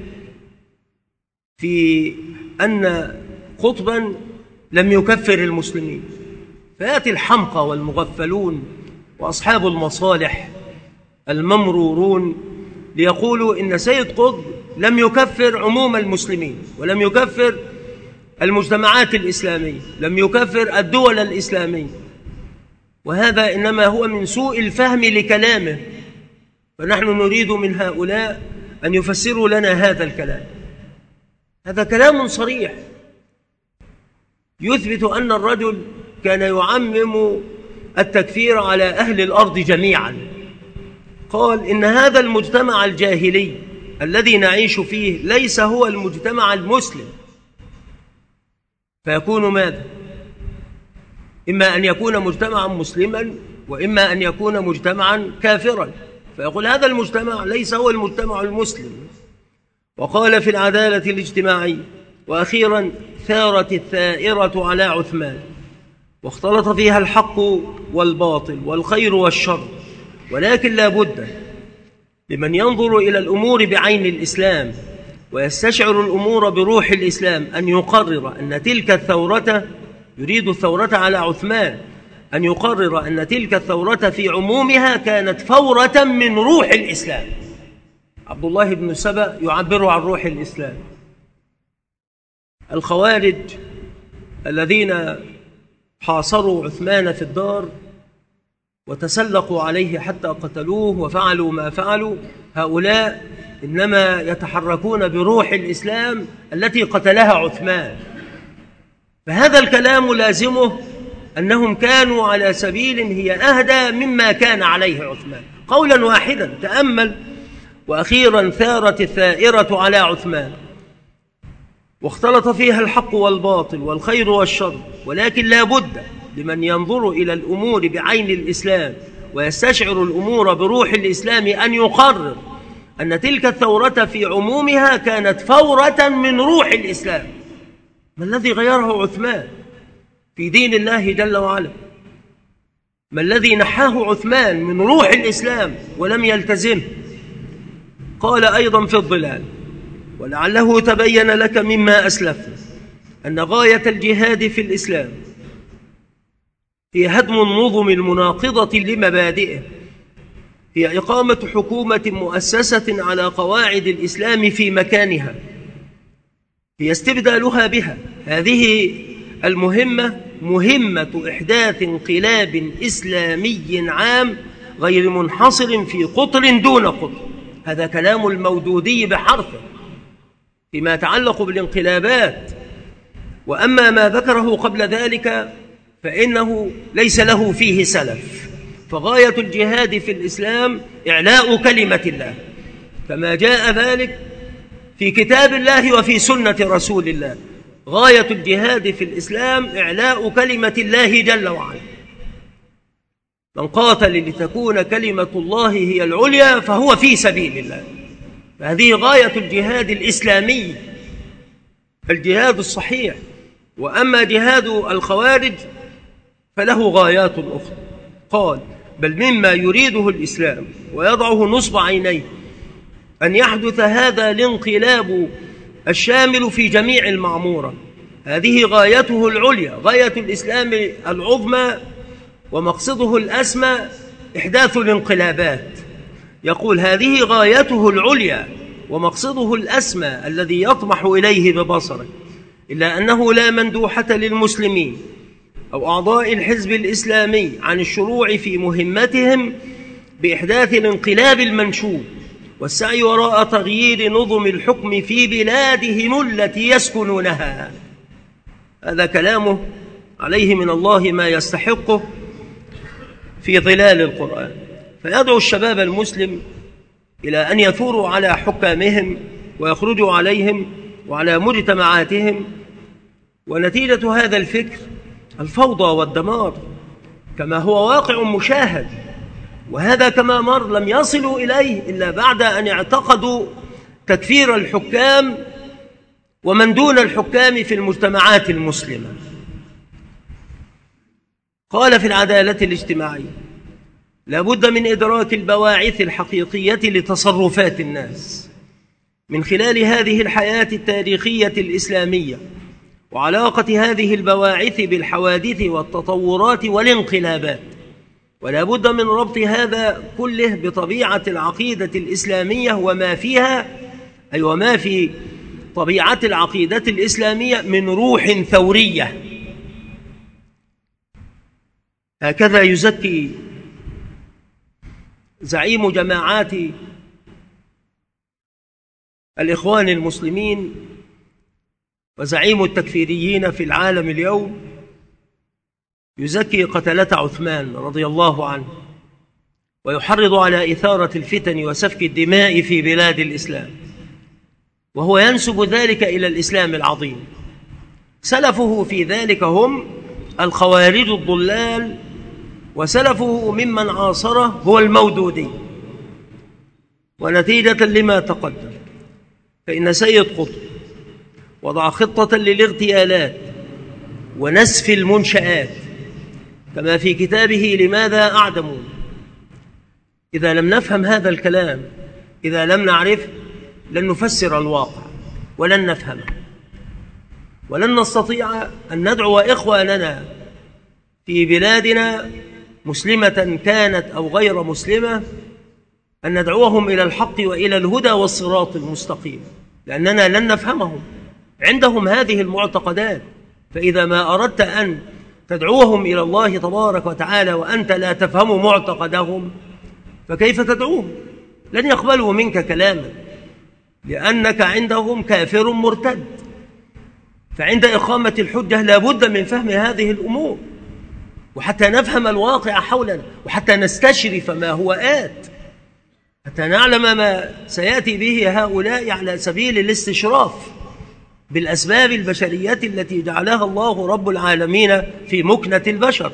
في أن قطبا لم يكفر المسلمين، فيأتي الحمقى والمغفلون وأصحاب المصالح الممرورون ليقولوا إن سيد قطب لم يكفر عموم المسلمين، ولم يكفر المجتمعات الإسلامية، لم يكفر الدول الإسلامية، وهذا إنما هو من سوء الفهم لكلامه. فنحن نريد من هؤلاء أن يفسروا لنا هذا الكلام. هذا كلام صريح يثبت أن الرجل كان يعمم التكفير على أهل الأرض جميعا. قال: إن هذا المجتمع الجاهلي الذي نعيش فيه ليس هو المجتمع المسلم، فيكون ماذا؟ إما أن يكون مجتمعا مسلما وإما أن يكون مجتمعا كافرا، فيقول هذا المجتمع ليس هو المجتمع المسلم. وقال في العدالة الاجتماعية: وأخيرا ثارت الثائرة على عثمان، واختلط فيها الحق والباطل والخير والشر، ولكن لا بد لمن ينظر إلى الأمور بعين الإسلام ويستشعر الأمور بروح الإسلام أن يقرر أن تلك الثورة، يريد الثورة على عثمان، أن يقرر أن تلك الثورة في عمومها كانت فورة من روح الإسلام. عبد الله بن سبأ يعبر عن روح الإسلام. الخوارج الذين حاصروا عثمان في الدار وتسلقوا عليه حتى قتلوه وفعلوا ما فعلوا، هؤلاء إنما يتحركون بروح الإسلام التي قتلها عثمان. فهذا الكلام لازمه أنهم كانوا على سبيل هي أهدى مما كان عليه عثمان. قولا واحدا تأمل: وأخيرا ثارت الثائرة على عثمان واختلط فيها الحق والباطل والخير والشر، ولكن لا بد لمن ينظر إلى الأمور بعين الإسلام ويستشعر الأمور بروح الإسلام أن يقرر أن تلك الثورة في عمومها كانت فورة من روح الإسلام. ما الذي غيره عثمان في دين الله جل وعلا؟ ما الذي نحاه عثمان من روح الإسلام ولم يلتزمه؟ قال أيضا في الظلال: ولعله تبين لك مما أسلفنا أن غاية الجهاد في الإسلام هي هدم النظم المناقضة لمبادئه، هي إقامة حكومة مؤسسة على قواعد الإسلام في مكانها، هي استبدالها بها. هذه المهمة مهمة إحداث انقلاب إسلامي عام غير منحصر في قطر دون قطر. هذا كلام المودودي بحرفه فيما يتعلق بالانقلابات. وأما ما ذكره قبل ذلك فإنه ليس له فيه سلف. فغاية الجهاد في الإسلام إعلاء كلمة الله كما جاء ذلك في كتاب الله وفي سنة رسول الله. غاية الجهاد في الإسلام إعلاء كلمة الله جل وعلا. من قاتل لتكون كلمة الله هي العليا فهو في سبيل الله. فهذه غاية الجهاد الإسلامي، الجهاد الصحيح. وأما جهاد الخوارج فله غايات أخرى. قال: بل مما يريده الإسلام ويضعه نصب عينيه أن يحدث هذا الانقلاب الشامل في جميع المعمورة. هذه غايته العليا، غاية الإسلام العظمى ومقصده الأسمى إحداث الانقلابات. يقول: هذه غايته العليا ومقصده الأسمى الذي يطمح إليه ببصره، إلا أنه لا مندوحة للمسلمين أو أعضاء الحزب الإسلامي عن الشروع في مهمتهم بإحداث الانقلاب المنشود والسعي وراء تغيير نظم الحكم في بلادهم التي يسكنونها. هذا كلامه عليه من الله ما يستحقه في ظلال القرآن. فيدعو الشباب المسلم إلى أن يثوروا على حكامهم ويخرجوا عليهم وعلى مجتمعاتهم. ونتيجة هذا الفكر الفوضى والدمار كما هو واقع مشاهد. وهذا كما مر لم يصلوا إليه إلا بعد أن اعتقدوا تكفير الحكام ومن دون الحكام في المجتمعات المسلمة. قال في العدالة الاجتماعية: لا بد من إدراك البواعث الحقيقية لتصرفات الناس من خلال هذه الحياة التاريخية الإسلامية، وعلاقة هذه البواعث بالحوادث والتطورات والانقلابات. ولا بد من ربط هذا كله بطبيعة العقيدة الإسلامية وما فيها، أي وما في طبيعة العقيدة الإسلامية من روح ثورية. هكذا يزكي زعيم جماعات الإخوان المسلمين وزعيم التكفيريين في العالم اليوم، يزكي قتلة عثمان رضي الله عنه ويحرض على إثارة الفتن وسفك الدماء في بلاد الإسلام، وهو ينسب ذلك إلى الإسلام العظيم. سلفه في ذلك هم الخوارج الضلال، وسلفه ممن عاصره هو المودودي. ونتيجة لما تقدم فإن سيد قطب وضع خطة للاغتيالات ونسف المنشآت كما في كتابه لماذا أعدمون. إذا لم نفهم هذا الكلام، إذا لم نعرف، لن نفسر الواقع ولن نفهمه، ولن نستطيع أن ندعو إخواننا في بلادنا مسلمة كانت أو غير مسلمة أن ندعوهم إلى الحق وإلى الهدى والصراط المستقيم، لأننا لن نفهمهم. عندهم هذه المعتقدات، فإذا ما أردت أن تدعوهم إلى الله تبارك وتعالى وأنت لا تفهم معتقدهم فكيف تدعوهم؟ لن يقبلوا منك كلاما، لأنك عندهم كافر مرتد. فعند إقامة الحجة لا بد من فهم هذه الأمور، وحتى نفهم الواقع حولنا، وحتى نستشرف ما هو آت، حتى نعلم ما سيأتي به هؤلاء على سبيل الاستشراف بالأسباب البشرية التي جعلها الله رب العالمين في مكنة البشر.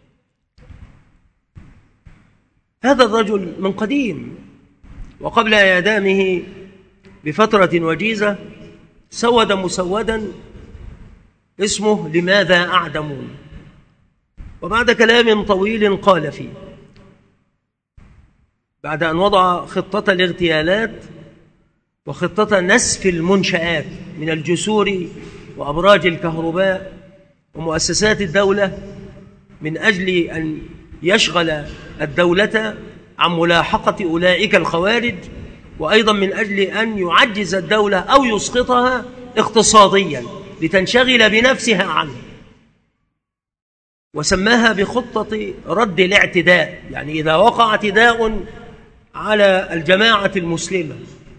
هذا الرجل من قديم وقبل إعدامه بفترة وجيزة سود مسودا اسمه لماذا أعدمون، وبعد كلام طويل قال فيه، بعد أن وضع خطة الاغتيالات وخطة نسف المنشآت من الجسور وأبراج الكهرباء ومؤسسات الدولة من أجل أن يشغل الدولة عن ملاحقة أولئك الخوارج، وأيضا من أجل أن يعجز الدولة أو يسقطها اقتصاديا لتنشغل بنفسها عنه، وسماها بخطة رد الاعتداء. يعني إذا وقع اعتداء على الجماعة المسلمة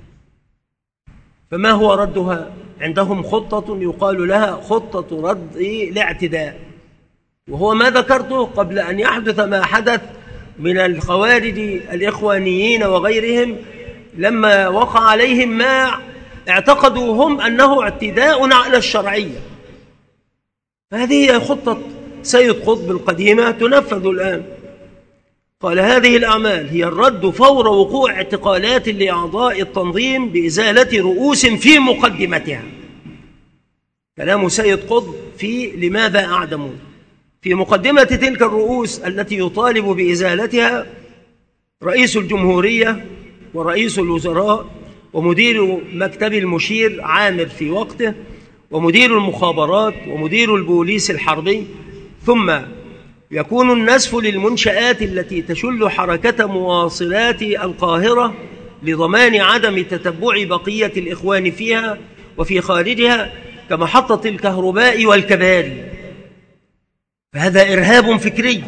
فما هو ردها؟ عندهم خطة يقال لها خطة رد الاعتداء، وهو ما ذكرته قبل أن يحدث ما حدث من الخوارج الإخوانيين وغيرهم، لما وقع عليهم ما اعتقدوا هم أنه اعتداء على الشرعية. هذه هي خطة سيد قطب القديمة تنفذ الآن. قال هذه الأعمال هي الرد فور وقوع اعتقالات لأعضاء التنظيم بإزالة رؤوس في مقدمتها. كلام سيد قطب في لماذا أعدمون. في مقدمة تلك الرؤوس التي يطالب بإزالتها رئيس الجمهورية ورئيس الوزراء ومدير مكتب المشير عامر في وقته ومدير المخابرات ومدير البوليس الحربي، ثم يكون النسف للمنشآت التي تشل حركة مواصلات القاهرة لضمان عدم تتبع بقية الإخوان فيها وفي خارجها كمحطة الكهرباء والكباري. فهذا إرهاب فكري،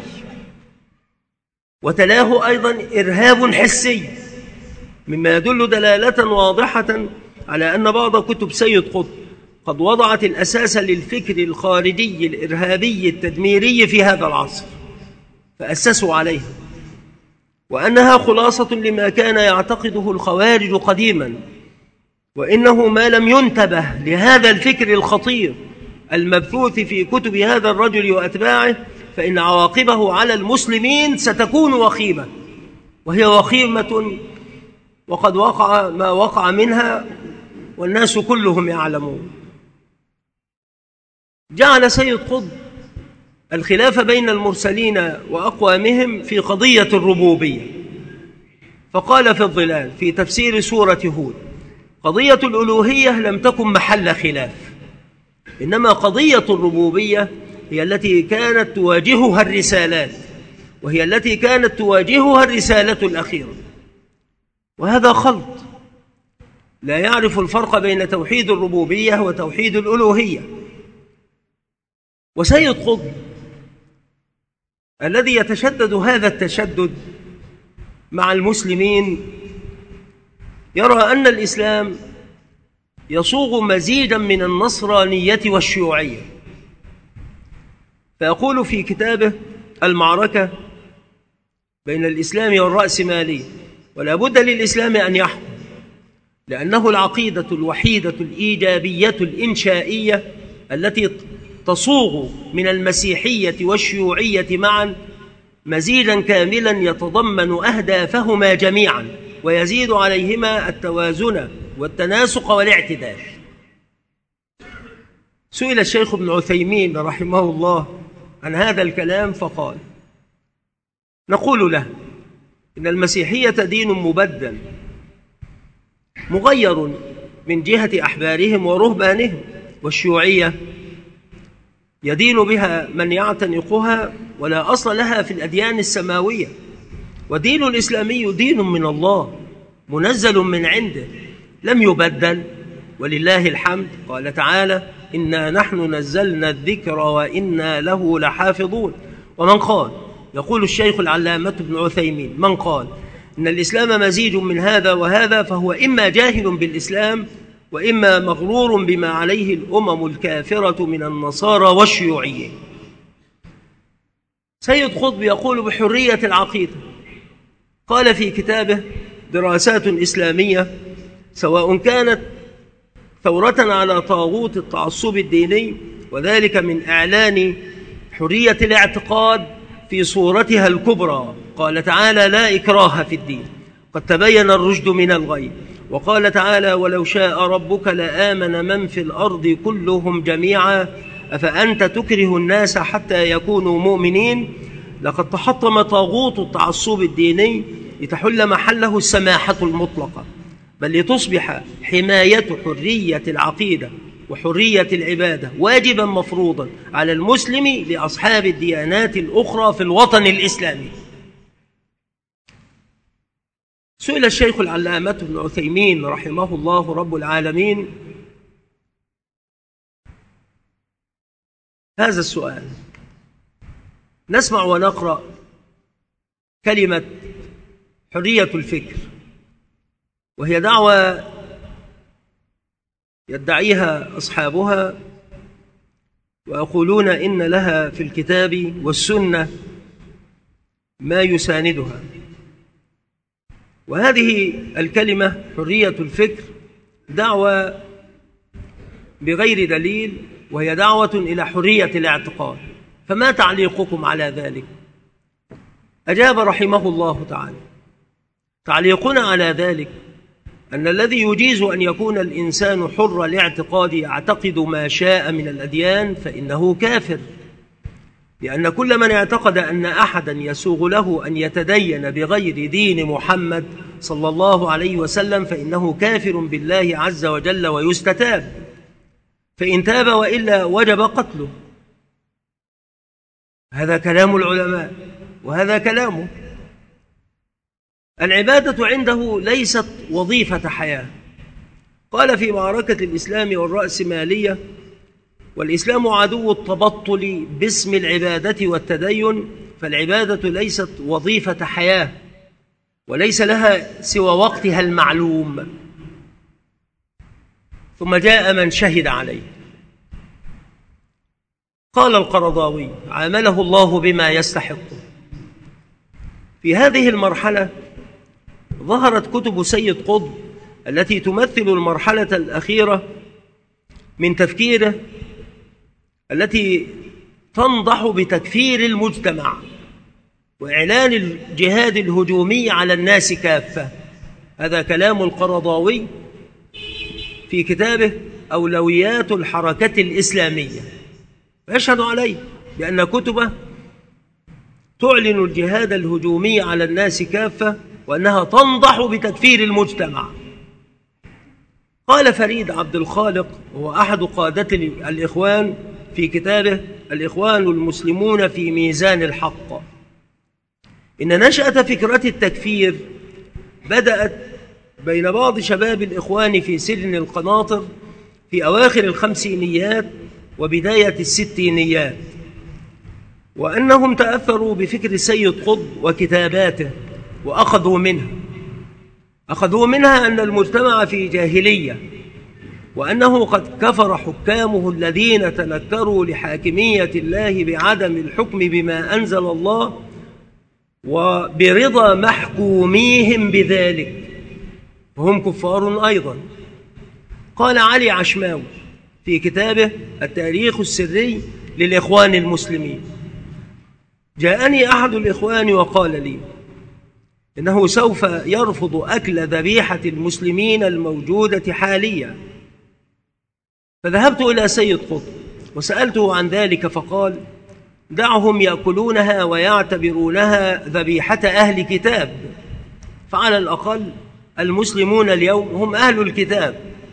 وتلاه أيضا إرهاب حسي، مما يدل دلالة واضحة على أن بعض كتب سيد قطب قد وضعت الأساس للفكر الخارجي الإرهابي التدميري في هذا العصر، فأسسوا عليها، وأنها خلاصة لما كان يعتقده الخوارج قديما، وإنه ما لم ينتبه لهذا الفكر الخطير المبثوث في كتب هذا الرجل وأتباعه فإن عواقبه على المسلمين ستكون وخيمة، وهي وخيمة وقد وقع ما وقع منها والناس كلهم يعلمون. جعل سيد قطب الخلاف بين المرسلين وأقوامهم في قضية الربوبية، فقال في الظلال في تفسير سورة هود: قضية الألوهية لم تكن محل خلاف، إنما قضية الربوبية هي التي كانت تواجهها الرسالات، وهي التي كانت تواجهها الرسالة الأخيرة. وهذا خلط، لا يعرف الفرق بين توحيد الربوبية وتوحيد الألوهية. وسيد قطب الذي يتشدد هذا التشدد مع المسلمين يرى أن الإسلام يصوغ مزيجا من النصرانية والشيوعية، فيقول في كتابه المعركة بين الإسلام والرأسمالية: ولا بد للإسلام أن يحكم، لأنه العقيدة الوحيدة الإيجابية الإنشائية التي تصوغ من المسيحية والشيوعية معا مزيجا كاملا يتضمن أهدافهما جميعا ويزيد عليهما التوازن والتناسق والاعتدال. سئل الشيخ ابن عثيمين رحمه الله عن هذا الكلام فقال: نقول له إن المسيحية دين مبدل مغير من جهة أحبارهم ورهبانهم، والشيوعية يدين بها من يعتنقها ولا أصل لها في الأديان السماوية، ودين الإسلامي دين من الله منزل من عنده لم يبدل ولله الحمد. قال تعالى: إنا نحن نزلنا الذكر وإنا له لحافظون. ومن قال، يقول الشيخ العلامة ابن عثيمين، من قال إن الإسلام مزيج من هذا وهذا فهو إما جاهل بالإسلام وإما مغرور بما عليه الأمم الكافرة من النصارى والشيوعيين. سيد قطب يقول بحرية العقيدة، قال في كتابه دراسات إسلامية: سواء كانت ثورة على طاغوت التعصب الديني، وذلك من إعلان حرية الاعتقاد في صورتها الكبرى. قال تعالى: لا إكراه في الدين، قد تبين الرشد من الغي. وقال تعالى: ولو شاء ربك لآمن من في الأرض كلهم جميعا أفأنت تكره الناس حتى يكونوا مؤمنين. لقد تحطم طاغوت التعصب الديني لتحل محله السماحة المطلقة، بل لتصبح حماية حرية العقيدة وحرية العبادة واجبا مفروضا على المسلم لأصحاب الديانات الأخرى في الوطن الإسلامي. سئل الشيخ العلامة ابن عثيمين رحمه الله رب العالمين هذا السؤال. نسمع ونقرأ كلمة حرية الفكر، وهي دعوة يدعيها أصحابها ويقولون إن لها في الكتاب والسنة ما يساندها. وهذه الكلمة حرية الفكر دعوة بغير دليل، وهي دعوة إلى حرية الاعتقاد، فما تعليقكم على ذلك؟ أجاب رحمه الله تعالى: تعليقنا على ذلك أن الذي يجيز أن يكون الإنسان حر الاعتقاد يعتقد ما شاء من الأديان فإنه كافر، لأن كل من اعتقد أن أحدا يسوغ له أن يتدين بغير دين محمد صلى الله عليه وسلم فإنه كافر بالله عز وجل ويستتاب، فإن تاب وإلا وجب قتله. هذا كلام العلماء وهذا كلامه. العبادة عنده ليست وظيفة حياة. قال في معركة الإسلام والرأسمالية: والإسلام عدو التبطل باسم العبادة والتدين، فالعبادة ليست وظيفة حياة وليس لها سوى وقتها المعلوم. ثم جاء من شهد عليه. قال القرضاوي عامله الله بما يستحق. في هذه المرحلة ظهرت كتب سيد قطب التي تمثل المرحلة الأخيرة من تفكيره، التي تنضح بتكفير المجتمع وإعلان الجهاد الهجومي على الناس كافة. هذا كلام القرضاوي في كتابه أولويات الحركة الإسلامية، ويشهد عليه بأن كتبه تعلن الجهاد الهجومي على الناس كافة وأنها تنضح بتكفير المجتمع. قال فريد عبد الخالق وهو أحد قادة الإخوان في كتابه الإخوان المسلمون في ميزان الحق: إن نشأة فكرة التكفير بدأت بين بعض شباب الإخوان في سجن القناطر في أواخر الخمسينيات وبداية الستينيات، وأنهم تأثروا بفكر سيد قطب وكتاباته وأخذوا منها أخذوا منها أن المجتمع في جاهلية، وأنه قد كفر حكامه الذين تنكروا لحاكمية الله بعدم الحكم بما أنزل الله وبرضا محكوميهم بذلك، وهم كفار أيضا. قال علي عشماوي في كتابه التاريخ السري للإخوان المسلمين: جاءني أحد الإخوان وقال لي إنه سوف يرفض أكل ذبيحة المسلمين الموجودة حاليا، فذهبت إلى سيد قطب وسألته عن ذلك، فقال: دعهم يأكلونها ويعتبرونها ذبيحة أهل كتاب، فعلى الأقل المسلمون اليوم هم أهل الكتاب.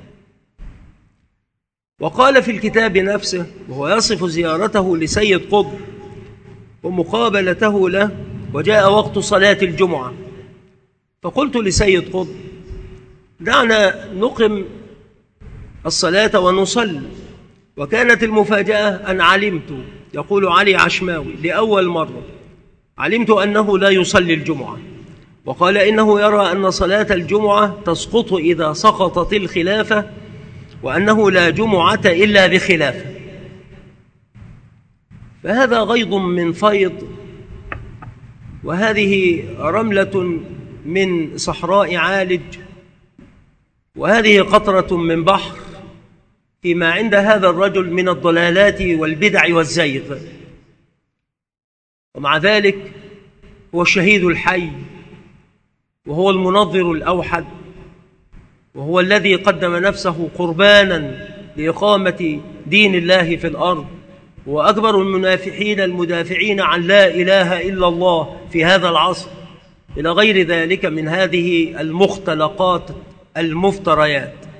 وقال في الكتاب نفسه وهو يصف زيارته لسيد قطب ومقابلته له: وجاء وقت صلاة الجمعة فقلت لسيد قطب: دعنا نقم الصلاة ونصلي. وكانت المفاجأة أن علمت، يقول علي عشماوي، لأول مرة علمت أنه لا يصلي الجمعة، وقال إنه يرى أن صلاة الجمعة تسقط إذا سقطت الخلافة، وأنه لا جمعة إلا بخلافة. فهذا غيض من فيض، وهذه رملة من صحراء عالج، وهذه قطرة من بحر فيما عند هذا الرجل من الضلالات والبدع والزيغ. ومع ذلك هو الشهيد الحي، وهو المنظر الأوحد، وهو الذي قدم نفسه قربانا لإقامة دين الله في الأرض، وأكبر المنافحين المدافعين عن لا إله إلا الله في هذا العصر، إلى غير ذلك من هذه المختلقات المفتريات.